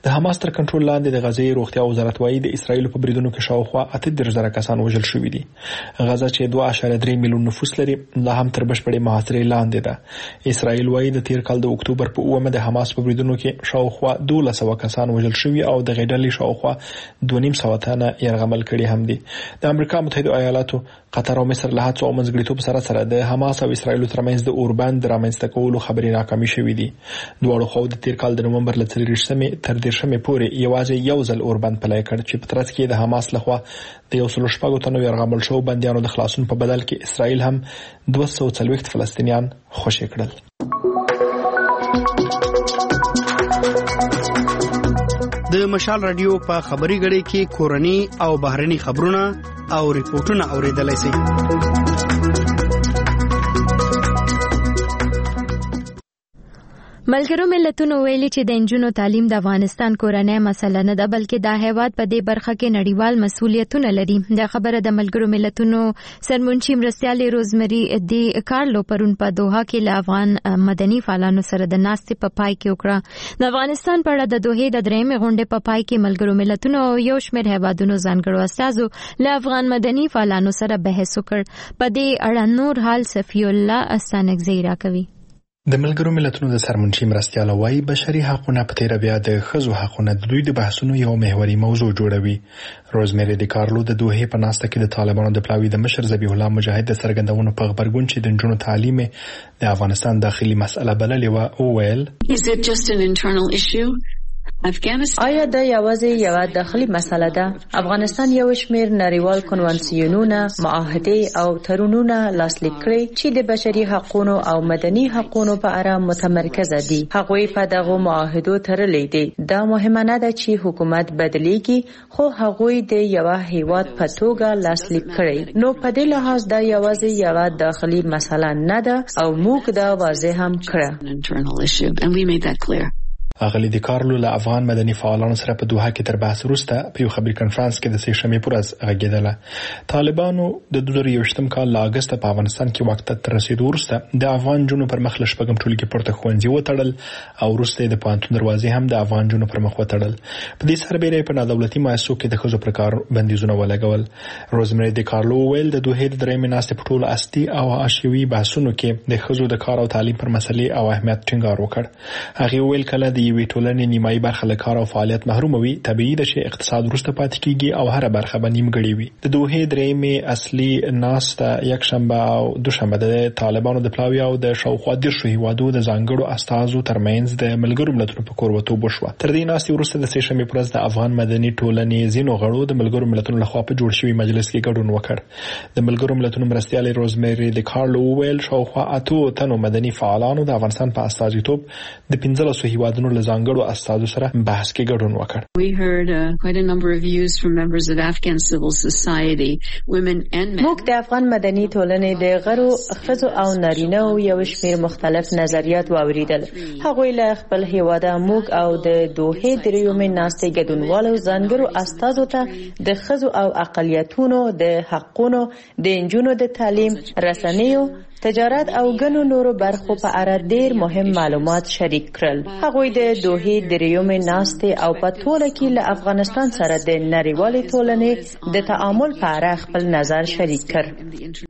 د حماس تر کنټرول لاندې د غزې روغتیا وزارت وايي د اسرایل په بریدونو کې شاوخوا اته دېرش زره کسان وژل شوي دي. غزه چې دوه اعشاریه درې میلیون نفوس لري لا هم تر بشپړې محاصرې لاندې ده. اسرایل وايي د تیر کال د اکتوبر په اوومه د حماس په بریدونو کې شاوخوا دولس سوه کسان وژل شوي او د غډلې شاوخوا دوه نیم سوه تنه یرغمل کړي هم دي. د امریکا متحده ایالاتو، قطر او مصر له هڅو او منځګړیتوب سره سره د حماس او اسرایل ترمنځ د اوربند رامنځته کولو خبرې ناکامې شوې دي. دواړو خواو د تیر کال د نومبر له څلېرویشتمې تر دېرشمې پورې یوازې یو ځل اوربند پلی کړ چې په ترڅ کې د حماس لخوا د یو سلو شپږو تنو یرغمل شوو بندیانو د خلاصون په بدل کې اسرایل هم دوه سوه څلوېښت فلسطینیان خوشي کړل. د مشال رادیو په خبري غړي کې کورني او بهرني خبرونه او ریپورتونه اوریدلای شئ. ملګرو ملتونو ویلي چې د نجونو تعلیم د افغانستان کورنۍ مسله نه ده بلکې دا هیواد په دې برخه کې نړیوال مسؤلیتونه لري. دا خبره د ملګرو ملتونو سرمنشي مرستیال روزمری دی کارلو پرون په دوحه کې له افغان مدني فعالانو سره د ناستې په پای کې وکړه. د افغانستان په اړه د دوحې د درېیمې غونډې په پای کې ملګرو ملتونو او یو شمېر هیوادونو ځانګړو استازو له افغان مدني فعالانو سره بحث وکړ. په دې اړه نور حال صفی الله استانکزی راکوي. د ملګرو ملتونو د سرمنشي مرستیال وايي بشري حقوقونه په تیر بیا د ښځو حقوقونه د دوی د بحثونو یو محوري موضوع جوړوي. روزمری دی کارلو د دوحې په ناسته کې د طالبانو د پلاوي د مشر ذبیح الله مجاهد د څرګندونو په خبرګون چې د نجونو تعلیم د افغانستان داخلي مسله بللې و او ویل آیا دا یوازې یو داخلي مسله ده؟ افغانستان یو شمېر نړیوال کنوانسیونونه، معاهدې او تړونونه لاسلیک کړي چې د بشري حقوقو او مدني حقوقو په اړه متمرکز دي. هغوی په دغه معاهدو تړلې دي. دا مهمه نه ده چې حکومت بدلیږي، خو هغوی د یو هیواد په توګه لاسلیک کړي. نو په دې لحاظ دا یوازې یو داخلي مسله نه ده او موږ دا واضح هم کړه. اغلی دی کارلو له افغان مدني فعالانو سره په دوحه کې تر بحث وروسته په یو خبري کنفرانس کې د سې شنبې پر ورځ غږېدله. طالبانو د دوه زره یوویشتم کال له اګست په افغانستان کې وخت تر رسیدو وروسته د افغان جنونو پر مخ له شپږم ټولګي کې پورته ښوونځي وتړل او وروسته د پوهنتون دروازې هم د افغان جنونو پر مخ وتړل. په دې سربېره په نادولتي مؤسسو کې د ښځو پر کار بندیزونه ولګول. روزمری دی کارلو ویل د دوحې د درېیمې ناستې په ټولو اصلي او حاشیوي بحثونو کې د ښځو د کار او تعلیم پر مسلې او اهمیت ټینګار وکړ. هغه ویل کله د یوې ټولنې نیمایي برخه له کار او فعالیت محروم وي طبیعي ده چې اقتصاد وروسته پاتې کیږي او هر برخه به نیمګړې وي. د دوحې درېیمې اصلي ناسته یکشنبه او دوشنبه د طالبانو د پلاوي او د شاوخوا دېرشو هیوادو د ځانګړو استازو ترمنځ د ملګرو ملتونو په کوربتوب وشوه. تر دې ناستې وروسته د سې شنبې پر ورځ د افغان مدني ټولنې ځینو غړو د ملګرو ملتونو لخوا په جوړ شوي مجلس کې ګډون وکړ. د ملګرو ملتونو مرستیال روزمری دی کارلو ویل شاوخوا اتو تنو مدني فعالانو د افغانستان په استازیتوب د پنځلسو هیوادونو له ځانګړو استازو سره بحث کې ګډون وکړ. We heard uh, quite a number of views from members of Afghan civil society, women and men. موږ د افغان مدني ټولنې د غړو ښځو او نارینه او یو شمېر مختلف نظریات واوریدل. هغوی له خپل هیواده موږ او د دوحې درېیمې ناستې ګډونوالو ځانګړو استازو ته د ښځو او اقلیتونو د حقونو، د نجونو د تعلیم، رسنیو، تجارت او ګڼو نورو برخو په اړه ډېر مهم معلومات شریک کړل. هغوی د دوحې درېیمې ناستې او په ټوله کې له افغانستان سره د نړیوالې ټولنې د تعامل په اړه خپل نظر شریک کړ.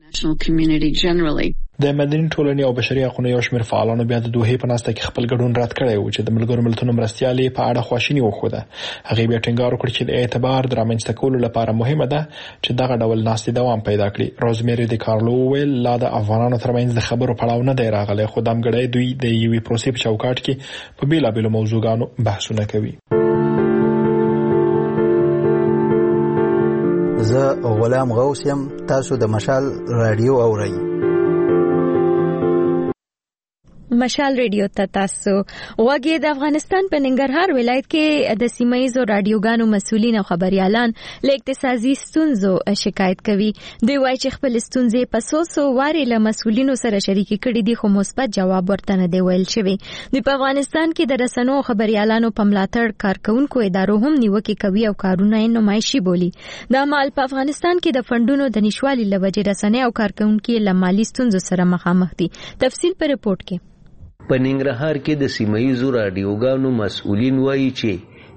د مدني ټولنې او بشري حقوقو یو شمېر فعالانو بیا د دوحې په ناسته کې خپل ګډون رد کړی و چې د ملګرو ملتونو مرستیالې په اړه خواشیني وښوده. هغې بیا ټینګار وکړ چې د اعتبار د رامنځته کولو لپاره مهمه ده چې دغه ډول ناستې دوام پیدا کړي. روزمری دی کارلو ویل لا د افغانانو ترمنځ د خبرو پړاو نه دی راغلی، خو دمګړی دوی د یوې پروسې په چوکاټ کې په بېلابېلو موضوعګانو بحثونه کوي. زه غلام غوث یم، تاسو د مشال رادیو اورئ. مشال ریډیو ته تاسو وګورئ. د افغانستان په ننګرهار ولایت کې د سیمایزو رادیوګانو مسؤلین او خبريالان له اقتصادي ستونزو شکایت کوي. دوی وایي چې خپل ستونزې په څو څو وارې له مسؤلینو سره شریکې کړي دي، خو مثبت جواب ورته نه دی ویل شوی. دوی په افغانستان کې د رسنیو او خبريالانو په ملاتړ کارکونکو ادارو هم نیوکې کوي او کارونه یې نمایشي بولي. دا مال په افغانستان کې د فندونو د نشوالي له وجې رسنۍ او کارکونکو له مالی ستونزو سره مخامخ دي. تفصیل په رپورت کې. په ننګرهار کې د سیمایزو رادیوګانو مسؤلین وایي چې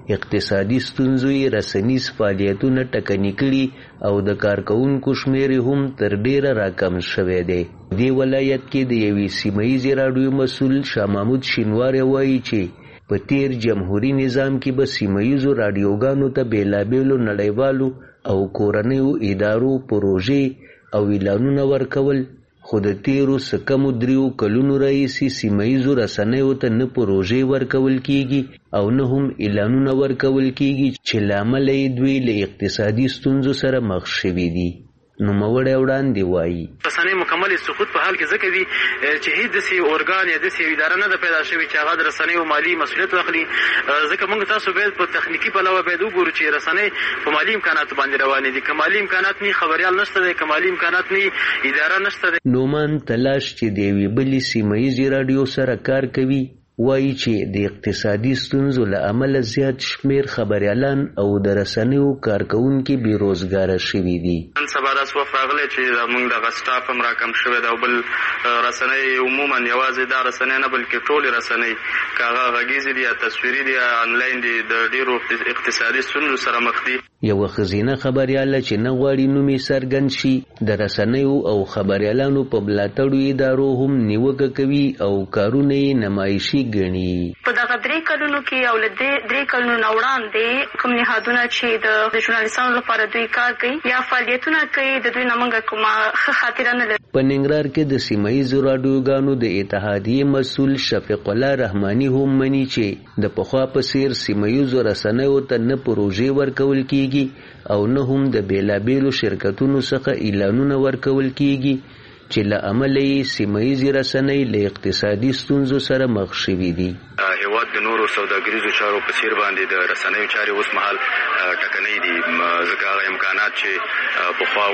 اقتصادي ستونزو یې رسنیز فعالیتونه ټکني کړي او د کارکوونکو شمیر هم تر ډیره راکم شوی دی. دې ولایت کې د یوې سیمهیزې راډیو مسؤل شاه محمود شینواری وایي چې په تیر جمهوریت نظام کې به سیمهیزو راډیوګانو ته بیلابیلو نړیوالو او کورنیو ادارو پروژې او اعلانونه ورکول، خو د تیرو څه کمو دریو کلونو راهیسې سیمهیزو رسنیو ته نه پروژې ورکول کیږي او نه هم اعلانونه ورکول کیږي چې له امله یې دوی له اقتصادي ستونزو سره مخ شوي دي. نوموړی وړاندې وایي رسنۍ مکمل سقوط په حال کې ځکه وي چې هیڅ داسې ارګان یا داسې یوه اداره نه ده پیدا شوې چې هغه د رسنیو مالي مسؤلیت واخلي. ځکه موږ تاسو باید په تخنیکي پلوه باید وګورو چې رسنۍ په مالي امکاناتو باندې روانې دي. که مالي امکانات نه خبریال نشته دی، که مالي امکانات نه اداره نشته دی. نومان تلاش چې د یوې بلې سیمهیزې راډیو سره کار کوي وایي چې د اقتصادي ستونزو له امله زیات شمیر خبریالان او د رسنیو کارکوونکي بې روزګاره شوي دي. نن سبا داسې وخت راغلی چې موږ دغه سټاف هم راکم شوی دی او بل رسنۍ عموما یوازې دا رسنۍ نه بلکې ټولې رسنۍ که هغه غږیزې دي یا تصویري دي یا انلاین دي د ډېرو اقتصادي ستونزو سره مخ دي. یوه ښځینه خبریاله چې نه غواړي نوم یې څرګند شي د رسنیو او خبریالانو په ملاتړو ادارو هم نیوکه کوي او کارونه یې نمایشي ګڼي. په دغه درې کلونو کې او له درې کلونو نه وړاندې کوم نهادونه چې د ژورنالیستانو لپاره دوی کار کوي یا فعالیتونه کوي د دوی نه موږ کومه ښه خاطره نه لرو. په ننګرهار کې د سیمهیزو راډیوګانو د اتحادیې مسؤل شفیق الله رحماني هم مني چې د پخوا په څیر سیمهیزو رسنیو ته نه پروژې ورکول کیږي او نه هم د بیلابیلو شرکتونو څخه اعلانونه ورکول کیږي چې له امله یې سیمهیزې رسنۍ له اقتصادي ستونزو سره مخ شوي دي. هیواد د نورو سوداګریزو چارو په څیر باندې د رسنیو چارې اوس مهال ټکنۍ دي، ځکه هغه امکانات چې پخوا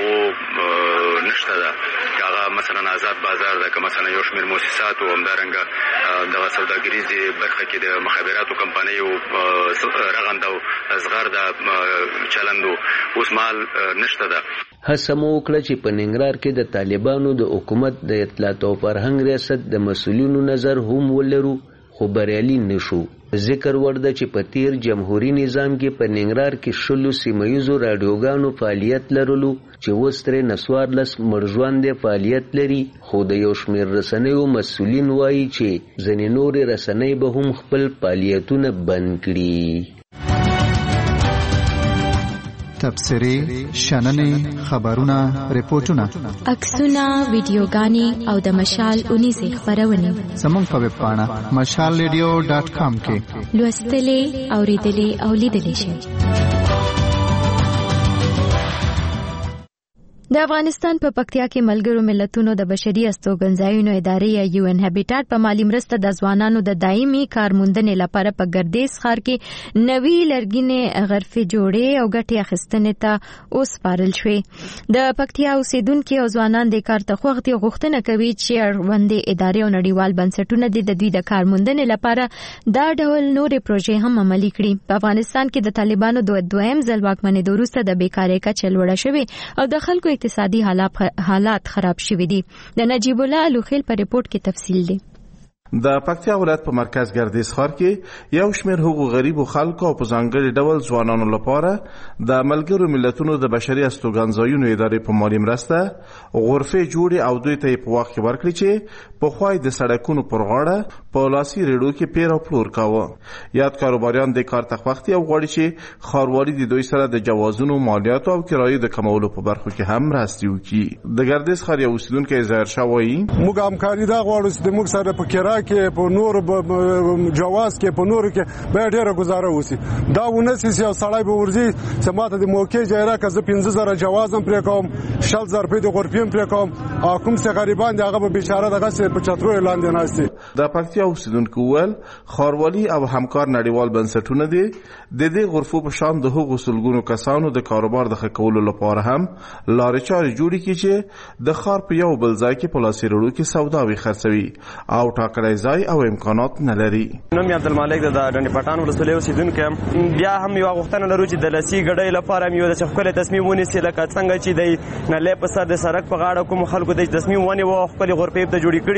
و نشته ده. که هغه مثلا آزاد بازار ده، که مثلا یو شمېر مؤسسات او همدارنګه دغه سوداګریزې برخه کې د مخابراتو کمپنیو رغند او اصغر د چلندو اوس مهال نشته ده. هڅه مو وکړه چې په ننګرهار کې د طالبانو د حکومت د اطلاعات او فرهنګ ریاست د مسؤلینو نظر هم ولرو، خو بریالي نشو. ذکر ورده چې په تیر جمهوریت نظام کې په ننګرهار کې شلو سیمهیزو راډیوګانو فعالیت لرلو چې اوس ترې نڅوارلس مړژواندې فعالیت لري، خو د یو شمېر رسنیو مسؤلین وایي چې ځینې نورې رسنۍ به هم خپل فعالیتونه بند کړي. تبصرې، شننې، خبرونه، ریپورتونه، عکسونه، ویډیوګانې او د مشال اونیزې خپرونې زموږ په ویب پاڼه مشال ریډیو ډاټ کام کې لوستلې، اورېدلې او لیدلې شئ. د افغانستان په پکتیا کې ملګرو ملتونو د بشري استوګنځایونو ادارې یا یو ان هابیټاټ په مالی مرسته د ځوانانو د دایمي کارموندنې لپاره په ګردیز ښار کې نوي لرګینې غرفې جوړې او ګټې اخیستنې ته وسپارل شوې. د پکتیا اوسیدونکي او ځوانان د کار ته خوښ دي، غوښتنه کوي چې اړوندې ادارې او نړیوال بنسټونه د دوی د کارموندنې لپاره دا ډول نورې پروژې هم عملي کړي. په افغانستان کې د طالبانو د دویم ځل واکمنېدو وروسته د بیکارۍ کچه لوړه شوې او د خلکو اقتصادي حالات خراب شوي دي. د نجیب الله الوخیل په ریپورت کې تفصیل دی. د پکتیا ولایت په مرکز ګردیز ښار کې یو شمېر هغو غریبو خلکو او په ځانګړي ډول ځوانانو لپاره د ملګرو ملتونو د بشري استوګنځایونو ادارې په مالي مرسته غرفې جوړې او دوی ته یې په وخت کې ورکړي چې پخوا یې د سړکونو پر غاړه په لاسي ریډو کې پیر او پلور کاوه. یاد کاروباریان د کار ته خوښ دي او غواړي چې ښاروالي د دوی سره د جوازونو، مالیاتو او کرایې د کمولو په برخو کې هم مرستې وکړي. د ګردیز ښار یو اوسیدونکی ظاهرشاه وایي موږ همکاري دا غواړو چې موږ سره په کرایه کې په نور جواز کې په نور کې به ډیره گزاره وسی. دا ونه سي یو سړی به ورځي چې ماته د موقع جایره که زه پنځه زره جواز هم پرې کوم، شل زره په د غرفې پرې کوم، او کوم څه غریبان دي هغه به بیچاره دغه څه په چترو لاندې ناشتي. د پکتیا اوسیدونکو ول ښاروالي او همکار نړیوال بنسټونه دي د دې غرفو په شان د هغو سلګونو کسانو د کاروبار د ښه کولو لپاره هم لارې چارې جوړې کړي چې د ښار په یو بل ځای کې په لاسي ریډو کې سوداوي خرڅوي او ټاکلی ځای او امکانات نه لري. نوم یې عبدالمالک د ډنډ پټان ولسوالۍ اوسیدونکی یم. بیا هم یوه غوښتنه لرو چې د لسي ګډۍ لپاره هم یو داسې ښکلی تصمیم ونیسي لکه څنګه چې د نلۍ په سر د سړک په غاړه کوم خلکو د تصمیم ونیوه او خپلې غرفې ته جوړې کړي دي.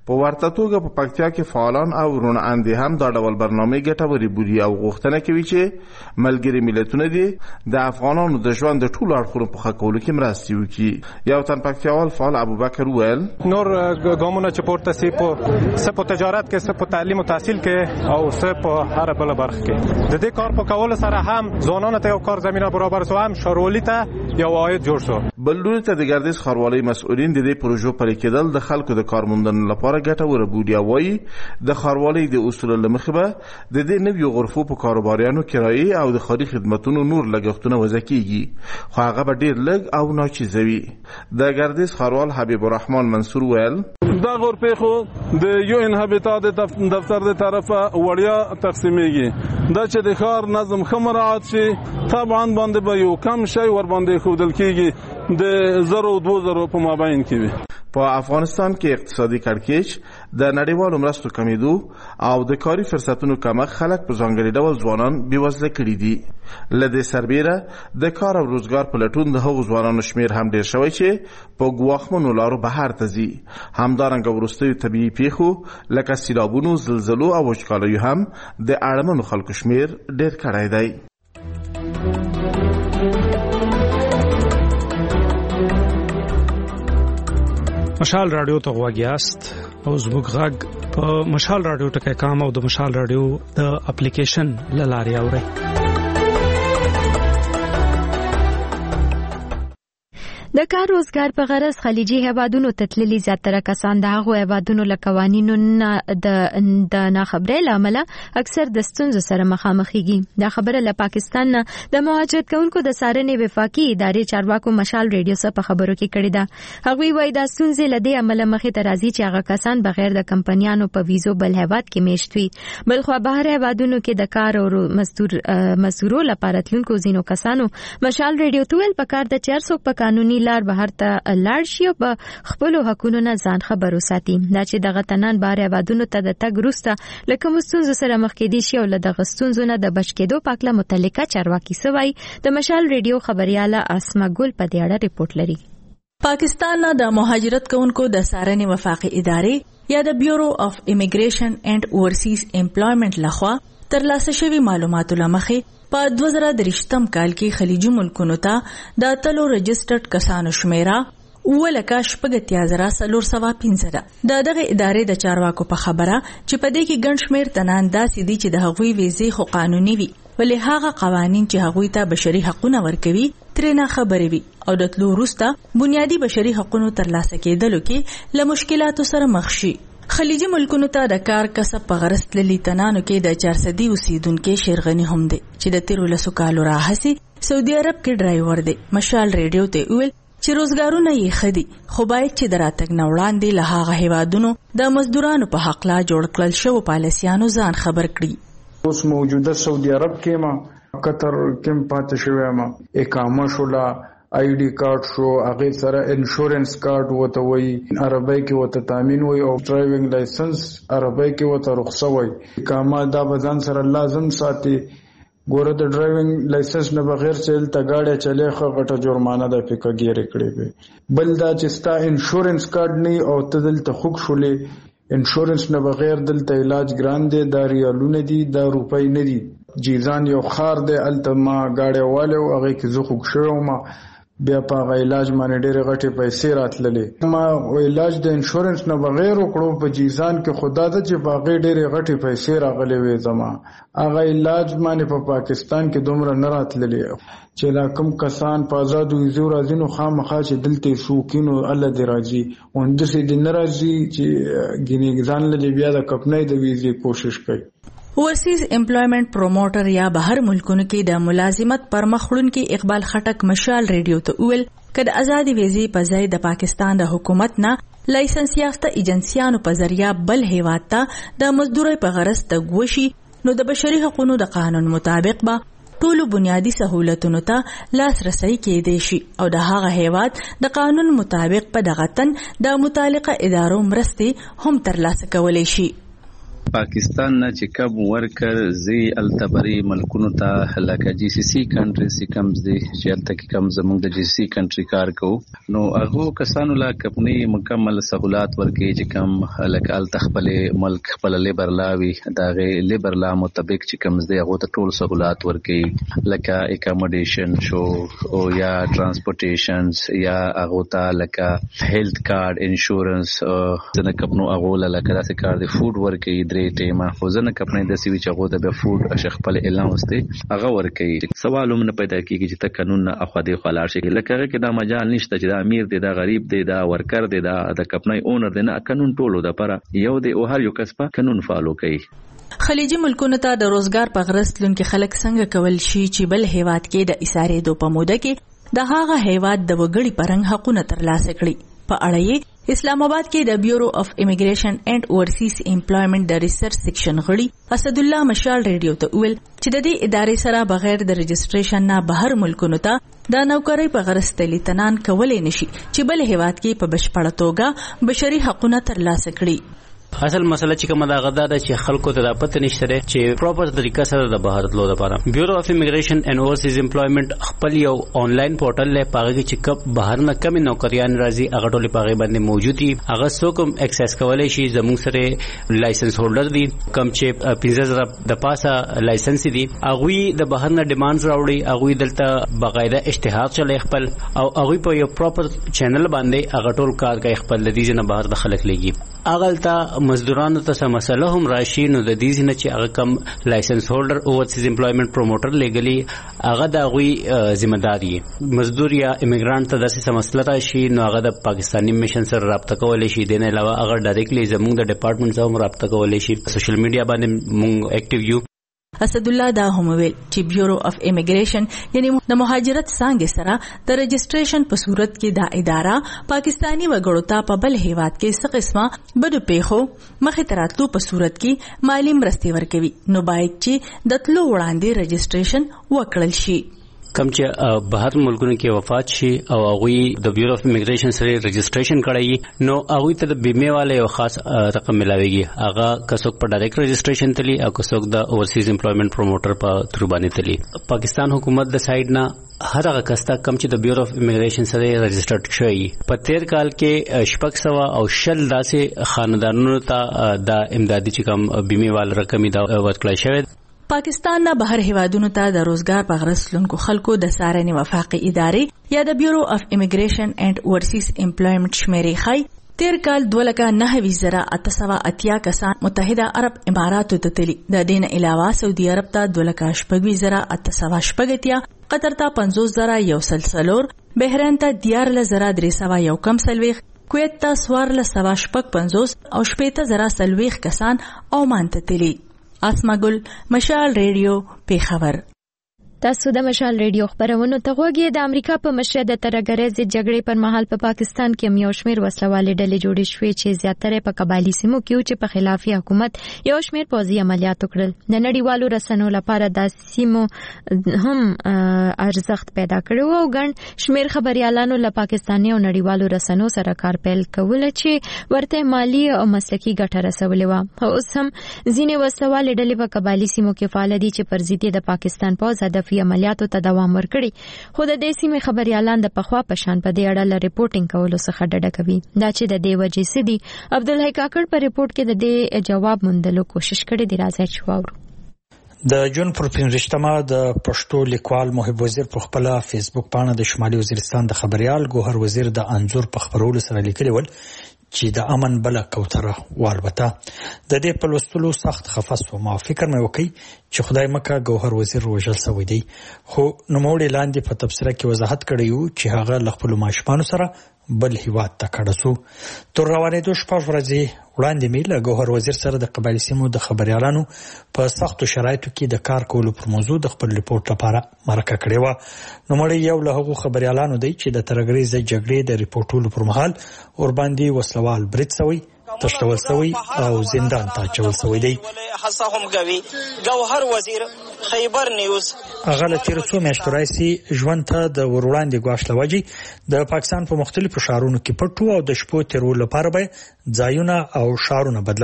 په ورته توګه په پکتیا کې فعالان او ورونه اندي هم دا ډول برنامه ګټوري بولي او غوښتنه کوي چې ملګري ملتونه دي د افغانانو د ژوند د ټولو اړخونو په ښه کولو کې مرسته وکړي. یو تن پکتیاوال فعال ابوبکر وویل نور ګامونه چې پورته سي په څه په تجارت کې څه په تعلیم او تحصیل کې او څه په هر بل برخه کې د دې کار په کولو سره هم ځوانانو ته یو کار زمينه برابر سو، هم شاروالي ته یو عاید جوړ سو. بلډون ته د ګردیز ښاروالۍ مسؤلین د دې پروژو پلي کېدل د خلکو د کارموندنې لپاره ګټوره بولي او وایي د ښاروالۍ د اصولو له مخې به د دې نویو غرفو په کاروباریانو کرایې او د ښاري خدمتونو نور لګښتونه وضع کېږي، خو هغه به ډېر لږ او ناچیزه وي. د ګردیز ښاروال حبیب الرحمن منصور ویل دا غرفې خو د یو انهبیتا د دفتر د طرفه وړیا تقسیمیږي، دا چې د ښار نظم ښه مراعات شي طبعا باندې به یو کم شی ور باندې ښودل کېږي د زرو دو زرو په مابین کې وي. په افغانستان کې اقتصادي کړکېچ د نړیوالو مرستو کمیدو او د کاري فرصتونو کمښت خلک په ځانګړي ډول ځوانان بېوزله کړي دي. له دې سربیره د کار او روزګار په لټون د هغو ځوانانو شمیر هم ډېر شوی چې په ګواښمنو لارو بهر ته ځي. همدارنګه وروستیو طبیعي پیښو لکه سیلابونو، زلزلو او وچکالیو هم د اړمنو خلکو شمیر ډېر کړی دی. مشال رادیو ته غواګیاست او زموږ غږ په مشال رادیو ټکی کام او د مشال رادیو د اپلیکیشن لاري اوري. د کار روزګار په غرض خلیجي هیوادونو ته تللي زیاتره کسان د هغو هیوادونو له قوانینو د د ناخبرۍ له امله اکثر د ستونزو سره مخامخېږي. دا خبره له پاکستان نه د مهاجرت کوونکو د څارنې وفاقي ادارې چارواکو مشال ریډیو سره په خبرو کې کړې ده. هغوی وایي دا ستونزې له دې امله مخې ته راځي چې هغه کسان بغیر د کمپنیانو په ویزو بل هیواد کې میشت وي. بلخوا بهر هیوادونو کې د کار او مزدور مزدورو لپاره تلونکو ځینو کسانو مشال ریډیو ته ویل پکار د چې هر څوک په قانوني لار بهر ته لاړ شي او په خپلو حقونو نه ځان خبر وساتي. دا چې دغه تنان بهر هیوادونو ته د تګ وروسته له کومو ستونزو سره مخ کېدی شي او له دغه ستونزو نه د بچ کېدو په هکله متعلقه چارواکي څه وایي، د مشال ریډیو خبریاله اسما ګل په دې اړه ریپورټ لري. پاکستان نه د مهاجرت کوونکو د څارنې وفاقي ادارې یا د بیورو اف امیګریشن اینڈ اورسیز امپلایمنٹ لخوا ترلاسه شوی معلوماتو لمخې په دوه زره درشتم کال کې خلیجي ملکونو ته د اتلو رجسټرډ کسانو شمیره ولکه شپږ زره څلور سوه پنځه ده. د دغه ادارې د چارواکو په خبره چې په دې کې ګڼ شمېر تنان داسې دي چې د هغوی ویزې خو قانوني وي، ولې هغه قوانین چې هغوی ته بشري حقونه ورکوي ترې نه خبرې وي او د تلو وروسته بنیادي بشري حقونو ترلاسه کېدلو کې له مشکلاتو سره مخ شي. خلیجي ملکونو ته د کار کسب په غرض تللي تنانو کې د چار صدي اوسیدونکو شیرغني هم دي چې د تیرو لسو کالو راهسي سعودي عرب کې ډرایور دی. مشال ریډیو ته ویل چې روزګارونه یې خدي، خو باید چې د راتګ نه وړاندې له هغه هیوادونو د مزدورانو په حق لا جوړ کړل شوو پالیسیانو ځان خبر کړي. اوس موجوده سعودي عرب کې ما قطر کې پاتې شوی ما اقامه شولا آئی ڈی کارت شو، هغه سره انشورنس کارت وته وي، عربی کې وته تامین وي او ډرایوینګ لایسنس عربی کې وته رخصه وي. اقامه دا بزن سره لازم ساتي. ګوره د ډرایوینګ لایسنس نه بغیر چل تا گاډي چلے خو غټه جرمانه د فکر ګیره کړی وي. بل دا چې ستا انشورنس کارت نه او تدل ته خوک شولې انشورنس نه بغیر دلته علاج ګران دي، دا ریالونه دي، دا روپۍ نه دي. جیزان یو خار دی التما گاډي والو هغه کې زه خوک شوم ما بیا په علاج باندې ډېر غټي پیسې راتللې. ما علاج د انشورنس نه بغیر وکړو په جیزان کې خدا د چې باغې ډېر غټي پیسې راغلي وې زما هغه علاج باندې په پا پاکستان کې دومره نه راتللې چې لا کوم کسان په آزاد ویزو راځي نو خامخا چې دلته شوکینو الله دې راځي اونده سي د ناراضي چې ګینې ځان له بیا د کپنې د ویزې کوشش کوي. اوورسیز امپلایمنٹ پروموټر یا بهر ملکونو کې د ملازمت پر مخ وړونکي اقبال خټک مشال ریډیو ته ویل کله آزادي ویزې په ځای د پاکستان د حکومت نه لایسنس یافته ایجنسیانو په ذریعہ بل هیواد ته د مزدورۍ په غرض تګوشي نو د بشري حقوقو د قانون مطابق به ټولو بنیادی سہولتونو ته لاسرسي کېدای شي او د هغه هیواد د قانون مطابق په دغه تن د متعلقه ادارو مرستې هم ترلاسه کولای شي. پاکستان نه چې کب ورکر زی التبری ملکونو ته لکه جی سی سی کنټریز کم دي چې الته کم زموږ د جی سی کنټری کار کوو نو هغه کسانو لا کپنی مکمل سہولات ورکې چې کم لکه الته خپل ملک خپل لیبر لاوي داغه لیبر لا مطابق چې کم دي هغه ته ټول سہولات ورکې لکه اکاموډیشن شو او یا ترانسپورټیشنز یا هغه ته لکه هیلث کارت انشورنس څنګه کپنو هغه لکه داسې کار دی فود ورکې درې ټیمه خو ځنه کپنې د سیوی چې هغه د فود شیخ خپل اعلان وسته هغه ورکې سوال هم نه پیدا کیږي چې ته قانون نه اخوا دی خلار شي لکه هغه کې دا مجال نشته چې دا امیر دی دا غریب دی دا ورکر دی دا د کپنې اونر دی نه قانون ټولو د پر یو دی او هر یو کس په قانون فالو کوي. خلیجي ملکونو ته د روزګار په غرست لونکي خلک څنګه کول شي چې بل هیواد کې د اسارې دو په موده کې د هغه هیواد د وګړي پرنګ حقونه ترلاسه کړي. په اړه یې اسلام آباد کې د بیورو اف امیګریشن اینڈ اورسیز امپلایمنٹ د ریسرچ سیکشن غړي اسد الله مشال ریډیو ته ویل چې د دې ادارې سره بغیر د رجسټریشن نه بهر ملکونو ته د نوکرۍ په غرست لیتنان کولای نشي چې بل هیواد کې په بشپړه توګه بشري حقونه ترلاسه کړي. اصل مسله چې کومه دا غدا ده چې خلکو ته د پته نشته چې پراپر طریقه سره د بهر تلو لپاره بیورو اف امیګریشن اینڈ اورسیز امپلایمنٹ خپل یو آنلاین پورټل له پاغه چې کب بهر نه کم نوکریان راځي هغه ټول پاغه باندې موجود دي هغه څوک هم اکسس کولای شي زموږ سره لایسنس هولډر دي کم چې پنځه زره د پاسه لایسنس دي هغه د بهر نه ډیماندز راوړي هغه دلته باقاعده اشتهار چلای خپل او هغه په یو پراپر چینل باندې هغه ټول کار کوي خپل د دې نه بهر د خلک لګي اغلطه مزدورانو ته سم مسله هم راشي نو د دې نه چې هغه کم لایسنس هولډر اوورسیز امپلایمنٹ پروموټر لګلی هغه د غوي ذمہ داری مزدور یا ایمیګرانټ ته د څه مسله راشي نو هغه د پاکستانی میشن سره رابطه کولای شي دنه علاوه هغه ډایرکټلی زموږ د ډپارټمنټ سره رابطه کولای شي سوشل میډیا باندې مونږ اکټیو یو. اسد الله دا هم ویل چې بیورو اف امیګریشن یعنی د مهاجرت څنګه سره د رجسټریشن په صورت کې دا اداره پاکستانی وګړو ته په بل هیواد کې څه قسمه بدو پیښو مخې تراتلو په صورت کې مالی مرستې ورکوي نو باید چې د تلو وړاندې رجسټریشن وکړل شي. کم چې بهر ملکونو کې وفات شي او هغه د بیورو اف امیګریشن سره رجسټریشن کړی نو هغه ته د بیمه والے یو خاص رقم ملاويږي هغه کڅوک په ډایرکټ رجسټریشن تلی او کڅوک د اوورسیز امپلایمنٹ پروموټر په تھرو باندې تلی. پاکستان حکومت د سایډ نه هر هغه کستا کم چې د بیورو اف امیګریشن سره رجسټرډ شوی په تیر کال کې شپږ سوه او شل داسې خاندانونو ته د امدادي چې کم بیمه وال رقم دا ورکړل شوی. پاکستان نه بهر هیوادونو ته د روزګار په غرسلونکو خلکو د څارنې وفاقي ادارې یا د بیورو اف امیګریشن اینڈ اورسیز امپلایمنٹ شمیرې خای تیر کال دوه لکه نهه زره اته سوه اتیا کسان متحده عرب اماراتو ته تللی. د دین علاوه سعودي عرب ته دوه لکه شپږ زره اته سوه شپږ اتیا قطر ته پنځوس زره یو سل څلور بحرین ته دیارلس زره درې سوه یو کم څلوېښت کویت ته څوارلس سوه شپږ پنځوس او شپېته زره څلوېښت کسان عمان ته تللی. اسما ګل مشال ریډیو پیښور. تاسو د مشال ریډیو خبرونو ته غوږی د امریکا په مشر د ترګریز جګړې پر مهال په پا پاکستان کې یو شمېر وسلوالې ډلې جوړې شوې چې زیاتره په قبایلی سیمو کې چې په خلافي حکومت یو شمېر پوځي عملیات وکړل. د نړیوالو رسنیو لپاره د سیمو هم ارزښت پیدا کړو او ګڼ شمېر خبريالانو له پاکستاني او نړیوالو رسنیو سره کار پیل کول چې ورته مالی او مسلکي ګټه رسولې و. اوس هم ځینې وسلوالې ډلې په قبایلی سیمو کې فعال دي چې پر ضد د پاکستان پوځ هدف عملیاتو ته دوام ورکړي خو د دې سیمې خبريالان د پخوا پشان په دې اړه ل ریپورټینګ کولو څخه ډډه کوي. دا چې د دې وجې سدي عبدالحی کاکړ په ریپورت کې د دې جواب موندلو کوشش کړي دی. راځي چې واورو. د جون پر پنځمه د پښتو لیکوال محب وزیر په خپل فیسبوک باندې د شمالي وزیرستان د خبريال ګوهر وزیر د انزور په خبرولو سره لیکلی ول چې د امن بل کوتره والبته د دې په لوستلو سخت خفص و ما فکر مې وکړ چې خدای مکه ګوهر وزیر وژل سوی دی خو نوموړي لاندې په تبصره کې وضاحت کړی و چې هغه ل خپل ماشومان سره بل هیواد ته کډسو. تر روانېدو شپږ ورځې وړاندې مې له ګوهر وزیر سره د قبایلی سیمو د خبريالانو په سختو شرایطو کې د کار کولو پر موضوع د خپل ریپورت لپاره مرکه کړې و. نوموړي یو له هغو خبريالانو دی چې د ترګریز جګړې د ریپورټولو پر مهال ور باندې وسلوال برید سوی تشتول سوی او زندان ته چول سوی دی. حسا هم کوي ګوهر وزیر خیبر نیوز هغه له تیر څو میاشتو راځي ژوند ته د وروړاندې ګواښ لوجي د پاکستان په مختلفو ښارونو کې پټو او د شپو تیرولو لپاره به ځایونه او ښارونه بدلول.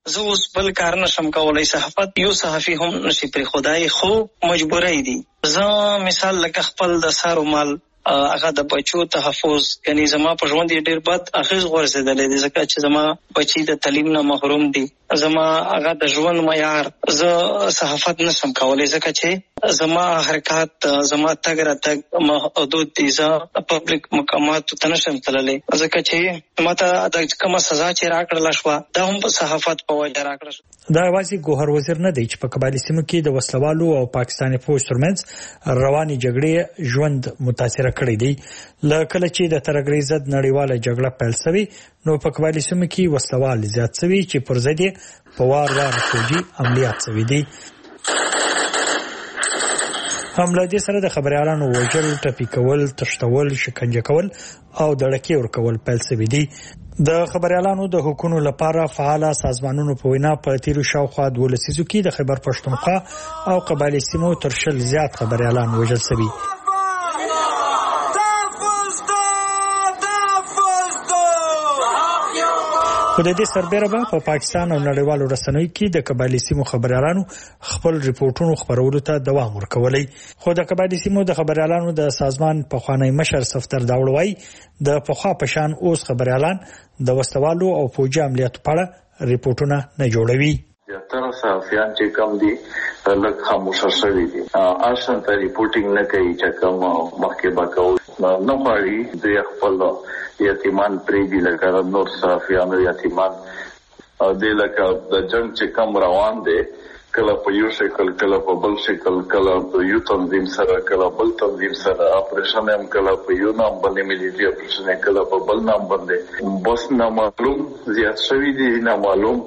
زه اوس بل کار نشم کولای. صحافت یو صحافي هم نشي پرې خدای خو مجبورای دي. زه مثال لکه خپل د سارو مال هغه د بچو تحفظ، یعنی زما په ژوند ډیر بد اغیز ورسېدلې دي ځکه چې زما بچي د تعلیم نه محروم دي. زما هغه د ژوند معیار زه صحافت نشم کولای ځکه چې زما حرکات زما تګ راتګ محدود دي. زه پبلک مقاماتو ته نشم تللی ځکه چې ماته د کومه سزا چې راکړل شوه دا هم په صحافت په وجه راکړل شوه. دا یوازې ګوهر وزیر نه دی چې په قبایلي سیمو کې د وسلوالو او پاکستاني فوج ترمنځ رواني جګړې ژوند متاثره کړی دی. لکه چې د ترهګرۍ ضد نړیواله جګړه پیل شوې نو په قبایلي سیمو کې وسلوال زیات شوي چې پر ضد یې په وار وار فوجي عملیات شوي دي. هم له دې سره د خبريالانو وژل، ټپي کول، تښتول، شکنجه کول او دړکې ورکول پیل شوي دي. د خبريالانو د حقوقو لپاره فعال سازمانونو په وینا په تیرو شاوخوا دوه لسیزو کې د خیبر پښتونخوا او قبایلي سیمو تر شل زیات خبريالان وژل شوي. خو د دې سربېره به په پاکستان او نړیوالو رسنیو کې د قبایلي سیمو خبريالانو خپل ریپورتونو خبرولو ته دوام ورکولی. خو د قبایلي سیمو د خبريالانو د سازمان پخوانی مشر صفدر داوړ وایي د پخوا پشان اوس خبريالان د وسوالو او فوجي عملیاتو په اړه ریپورتونه نه جوړوي. زیاتره صحافیان چې کم دي لږ خاموشه شوي دي، اصلا ته ریپورټینګ نه کوي چې کوم مخکې به کوو نه غواړي د خپل یتیمان پریږدي لکه نور صحافیانو یتیمان دی لکه د جنگ چې کم روان دی کله په یو شکل کله په بل شکل کله په یو تنظیم سره کله بل تنظیم سره اپریشن هم کله په یو نام باندې ملي اپریشن کله په بل نام باندې بس نه معلوم زیات شوي دي نه معلوم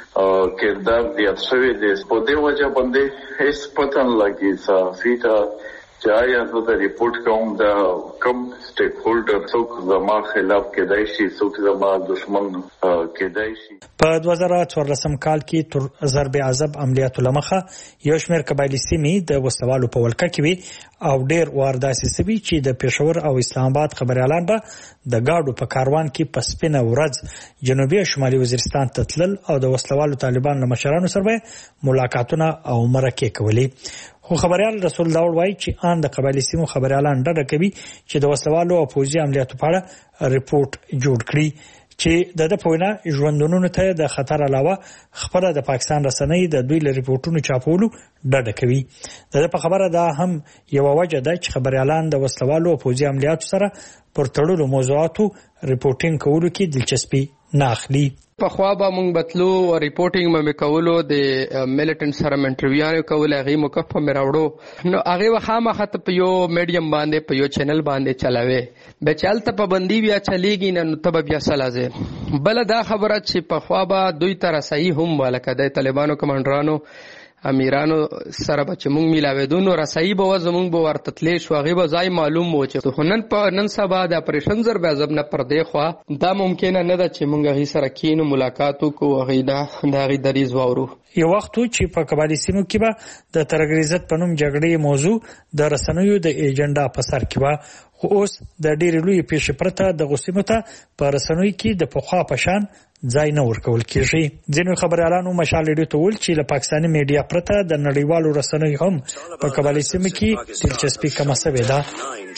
کردار زیات شوي دي. په دې وجه باندې هیڅ پته نه لګي صحافي ته چې آیا زه د ریپورټ کوم د کم سټیک هولډر څوک زما خلاف کېدای شي څوک زما دشمن کېدای شي. په دوه زره څوارلسم کال کې تر ضرب عذاب عملیاتو لمخه یو شمېر قبایلي سیمې د وسوالو په ولکه کې وي او ډېر وارداسي سوي چې د پېښور او اسلام آباد خبريالان به د گاډو په کاروان کې په سپینه ورځ جنوبي او شمالي وزیرستان ته تلل او د وسلوالو طالبان له مشرانو سره ملاقاتونه او مرکې کولې. خو خبريال رسول داوړ وایي چې ان د قبایلي سیمو خبريالان ډډه کوي چې د وسلوالو او فوجي عملیاتو په اړه ریپورت جوړ کړي چې د د پوینا ژوندونونو ته د خطر علاوه خبره د پاکستان رسنۍ د دوی له ریپورتونو چاپولو ډډه کوي. د په خبره دا هم یو وجه ده چې خبريالان د وسلوالو او فوجي عملیاتو سره پر تړلو موضوعاتو ریپورتینګ کولو کې دلچسپي نه اخلي. په خوا به مونږ بتلو او ریپورتینګ مې کولو د میلیټنټ سره انټرویو کول هغه مکف مې راوړو نو هغه خامخا ته په یو میډیم باندې په یو چینل باندې چلاوي به چلته پابندي بیا چلیږي نو ته بیا سلازه بل دا خبره چې په خوا به دوی تر صحیح هم ولکه د طالبانو کمانډرانو امیرانو سره به چې مونږ میلاوېدو نو رسایي به زمونږ به ورته تللی شو هغې به ځای معلوم و چې نن په نن سبا د اپریشن زر بیا زب نه پردې خوا دا ممکنه نه ده چې مونږ هغې سره کینو ملاقات وکړو هغې د هغې دریځ واورو. یو وخت چې په قبایلي سیمو کې به د ترهګرۍ ضد په نوم جګړې موضوع د رسنیو د ایجنډا په سر کې وه خو اوس د ډېرې لویې پیښې پرته دغو سیمو ته په رسنیو کې د پخوا په شان ځای نه ورکول کېږي. ځینو خبريالانو مشال ریډیو ته ویل چې له پاکستاني میډیا پرته د نړیوالو رسنیو هم په قبایلي سیمو کې دلچسپي کمه شوې ده.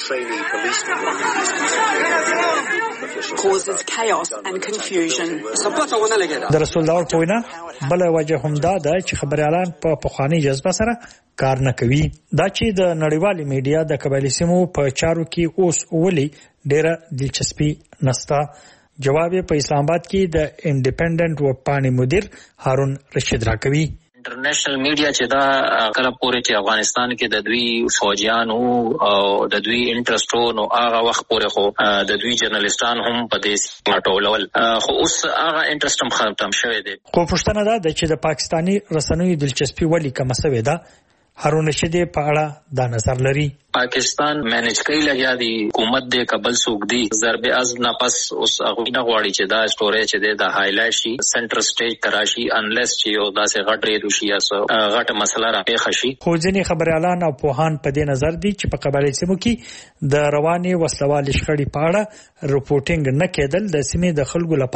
causes chaos and confusion. د رسول داوړ په وینا بل وجه هم دا ده چې خبريالان په پخوانی جذبه سره کار نه کوي. دا چې د نړیوالي میډیا د قبایلي سیمو په چارو کې اوس ولي ډېره دلچسپي نشته. جواب په اسلام آباد کې د انډیپندنت وپانی مدیر هارون رشید راکوي. انټرنیشنل میډیا چې دا کله پورې چې افغانستان کې د دوی فوجیانو او د دوی انټرسټو نو هغه وخت پورې خو د دوی جرنالستان هم په دې ماټولول خو اوس هغه انټرست هم ختم شوی دی. خو پښتنه ده چې د پاکستانی رسنیو دلچسپي ولې کم شوې ده. هارون رشید په اړه دا نظر لري. پاکستان مینج کوي لګیا دی حکومت د کابل سوق دی ضرب عزم نه پس اوس هغه نه غواړي چې دا سټوري چې د هایلایټ شي سنټر سټیج کراشي انلیس چې یو داسې غټ ریډو شي یا غټ مسله راپېښ شي. خو ځینې خبريالان او پوهان په دې نظر دي چې په قبایلي سیمو کې د رواني وسلوال شخړې په اړه رپورټینګ نه کېدل د سیمې د خلکو لپاره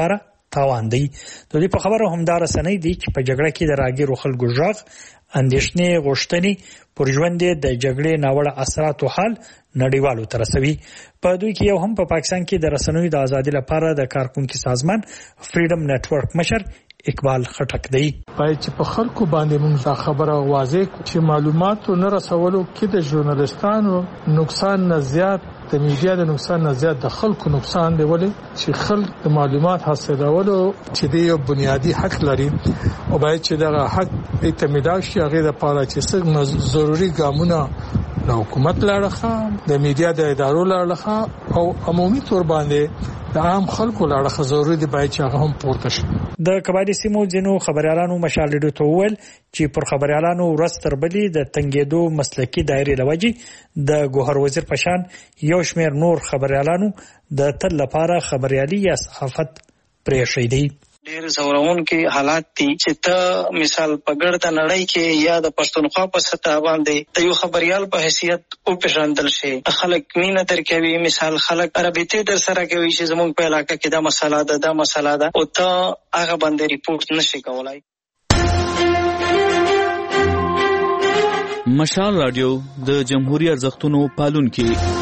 تاوان دی. د دې په خبره همدار سنې دی چې په جګړه کې د راګیرو خلکو ژغ اندېښنې غوښتنې پر ژوند د جګړې ناوړه اثرات او حال نړیوالو ته رسوي. په دوی کې یو هم په پاکستان کې د رسنیو د ازادۍ لپاره د کارکونکو سازمان فریډم نتورک مشر اقبال خټک دی. پای چې په خلکو باندې موږ خبره واضح چې معلوماتو نه رسولو کې د ژورنالستانو نقصان نه زیات د میډیا د نقصان نه زیات د خلکو نقصان دی، ولې چې خلک د معلومات حاصلولو چې دی یو بنیادی حق لري او باید چې دغه حق اعتماد شي هغه لپاره چې څنګه ضروري ګامونه د حکومت لړخه د میډیا د ادارو لړخه او عمومي تور باندې د عام خلکو لړخه ضروري دی باید چې هغه هم پورته شي. د قبایلی سیمو ځینو خبريالانو مشال ډیډو ته وویل چې پر خبريالانو ورځ تر بلې د تنګېدو مسلکي دایره لوجي د ګوهر وزیر پشان یو شمېر نور خبريالانو د تل لپاره خبريالي یا صحافت پرې شیدي. ډېر زورون کې حالات دي چې ته مثال په ګرد نړۍ کې یا د پښتونخوا په سطح باندې د یو خبريال په حیثیت او پیژندل شي. خلک مینه درکوي، مثال خلک رابطه در سره کوي چې زموږ په علاقې کې دا مسله ده دا مسله ده او ته هغه باندې ریپورت نشي کولای. مشال رادیو د جمهوریت ارزښتونو پالونکي